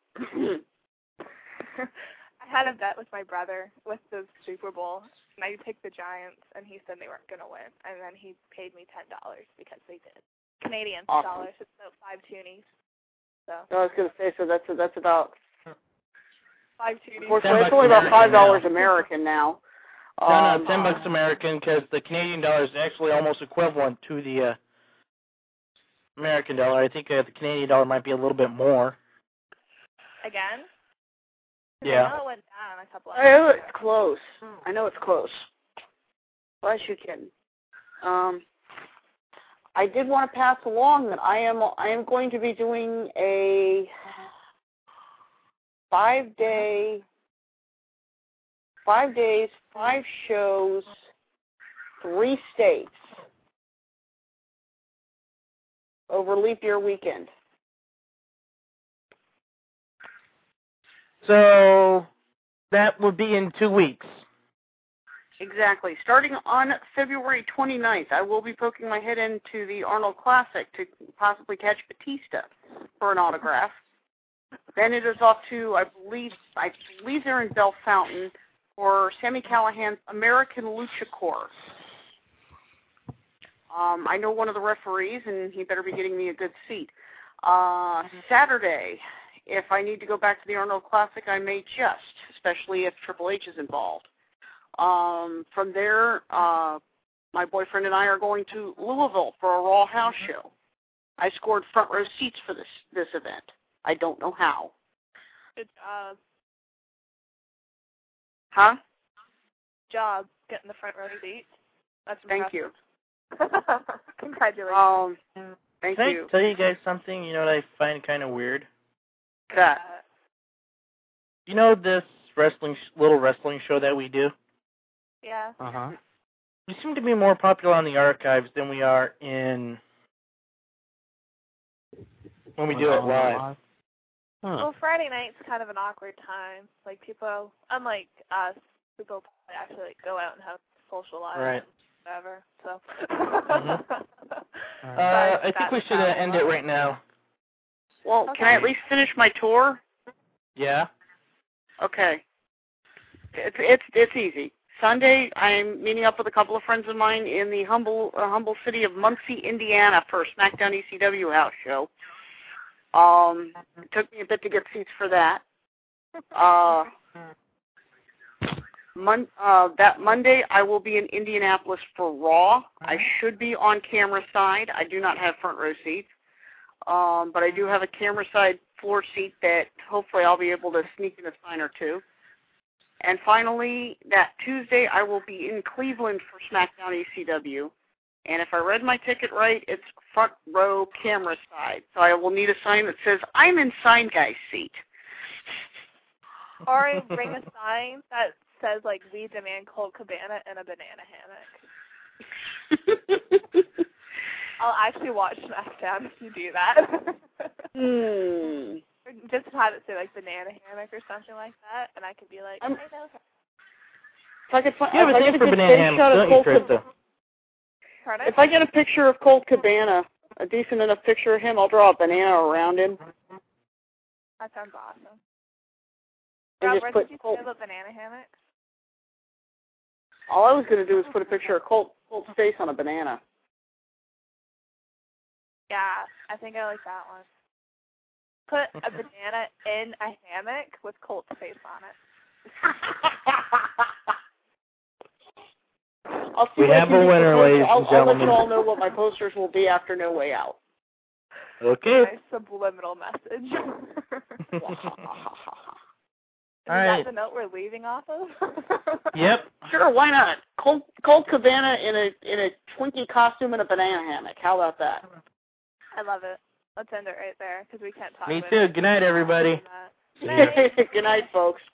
I had a bet with my brother with the Super Bowl, and I picked the Giants, and he said they weren't going to win, and then he paid me ten dollars because they did. Canadian Awesome. dollars, it's about five toonies. So I was going to say, so that's that's about. five toonies. Unfortunately, it's only about five dollars American now. No, Um, no, ten bucks American, because the Canadian dollar is actually almost equivalent to the uh, American dollar. I think uh, the Canadian dollar might be a little bit more. Again? 'Cause Yeah. I know it went down a couple I know hours it's ago. close. I know it's close. Bless you, kidding. Um, I did want to pass along that I am I am going to be doing a five day, five days, five shows, three states over leap year weekend. So that would be in two weeks. Exactly. Starting on February twenty-ninth, I will be poking my head into the Arnold Classic to possibly catch Batista for an autograph. Then it is off to, I believe, I believe they're in Bell Fountain for Sami Callihan's American Lucha Corps. Um, I know one of the referees, and he better be getting me a good seat. Uh, Saturday, if I need to go back to the Arnold Classic, I may just, especially if Triple H is involved. Um, from there, uh, my boyfriend and I are going to Louisville for a Raw house show. I scored front row seats for this this event. I don't know how. Good job. Huh? Job getting the front row seat. That's Thank you. Congratulations. Um, thank Can you. I tell you guys something? You know what I find kind of weird? That. You know this wrestling sh- little wrestling show that we do? Yeah. Uh-huh. We seem to be more popular on the archives than we are in when we do it live. Huh. Well, Friday night's kind of an awkward time. Like, people, unlike us, people actually like, go out and have social lives Right. and whatever. So. Mhm. Right. Uh, I think we should uh, end it right now. Well, Okay. can I at least finish my tour? Yeah? Okay. It's it's it's easy. Sunday, I'm meeting up with a couple of friends of mine in the humble uh, humble city of Muncie, Indiana, for a SmackDown E C W house show. Um, it took me a bit to get seats for that. Uh, mon- uh, that Monday, I will be in Indianapolis for Raw. I should be on camera side. I do not have front row seats, um, but I do have a camera side floor seat that hopefully I'll be able to sneak in a sign or two. And finally, that Tuesday, I will be in Cleveland for SmackDown E C W. And if I read my ticket right, it's front row camera side. So I will need a sign that says, I'm in sign guy's seat. Or bring a sign that says, like, we demand Colt Cabana and a banana hammock. I'll actually watch SmackDown if you do that. Hmm. Just have it say, like, banana hammock or something like that, and I could be like, I'm, I know. If I could find, You have if a I thing get a for good banana face ham, shot of don't you, Colt Cab- Trista? Pardon? If I get a picture of Colt Cabana, a decent enough picture of him, I'll draw a banana around him. That sounds awesome. And Rob, just where put did you Colt. say about banana hammocks? All I was going to do is put a picture of Colt, Colt's face on a banana. Yeah, I think I like that one. Put a banana in a hammock with Colt's face on it. I'll see We what I have can a do for winner, posters. ladies I'll, and I'll let gentlemen. you all know what my posters will be after No Way Out. Okay. Nice subliminal message. Is All right. that the note we're leaving off of? Yep. Sure, why not? Colt, Colt Cabana in a in a Twinkie costume and a banana hammock. How about that? I love it. Let's end it right there because we can't talk Me about too. it. Good night, everybody. Good night. Good night, folks.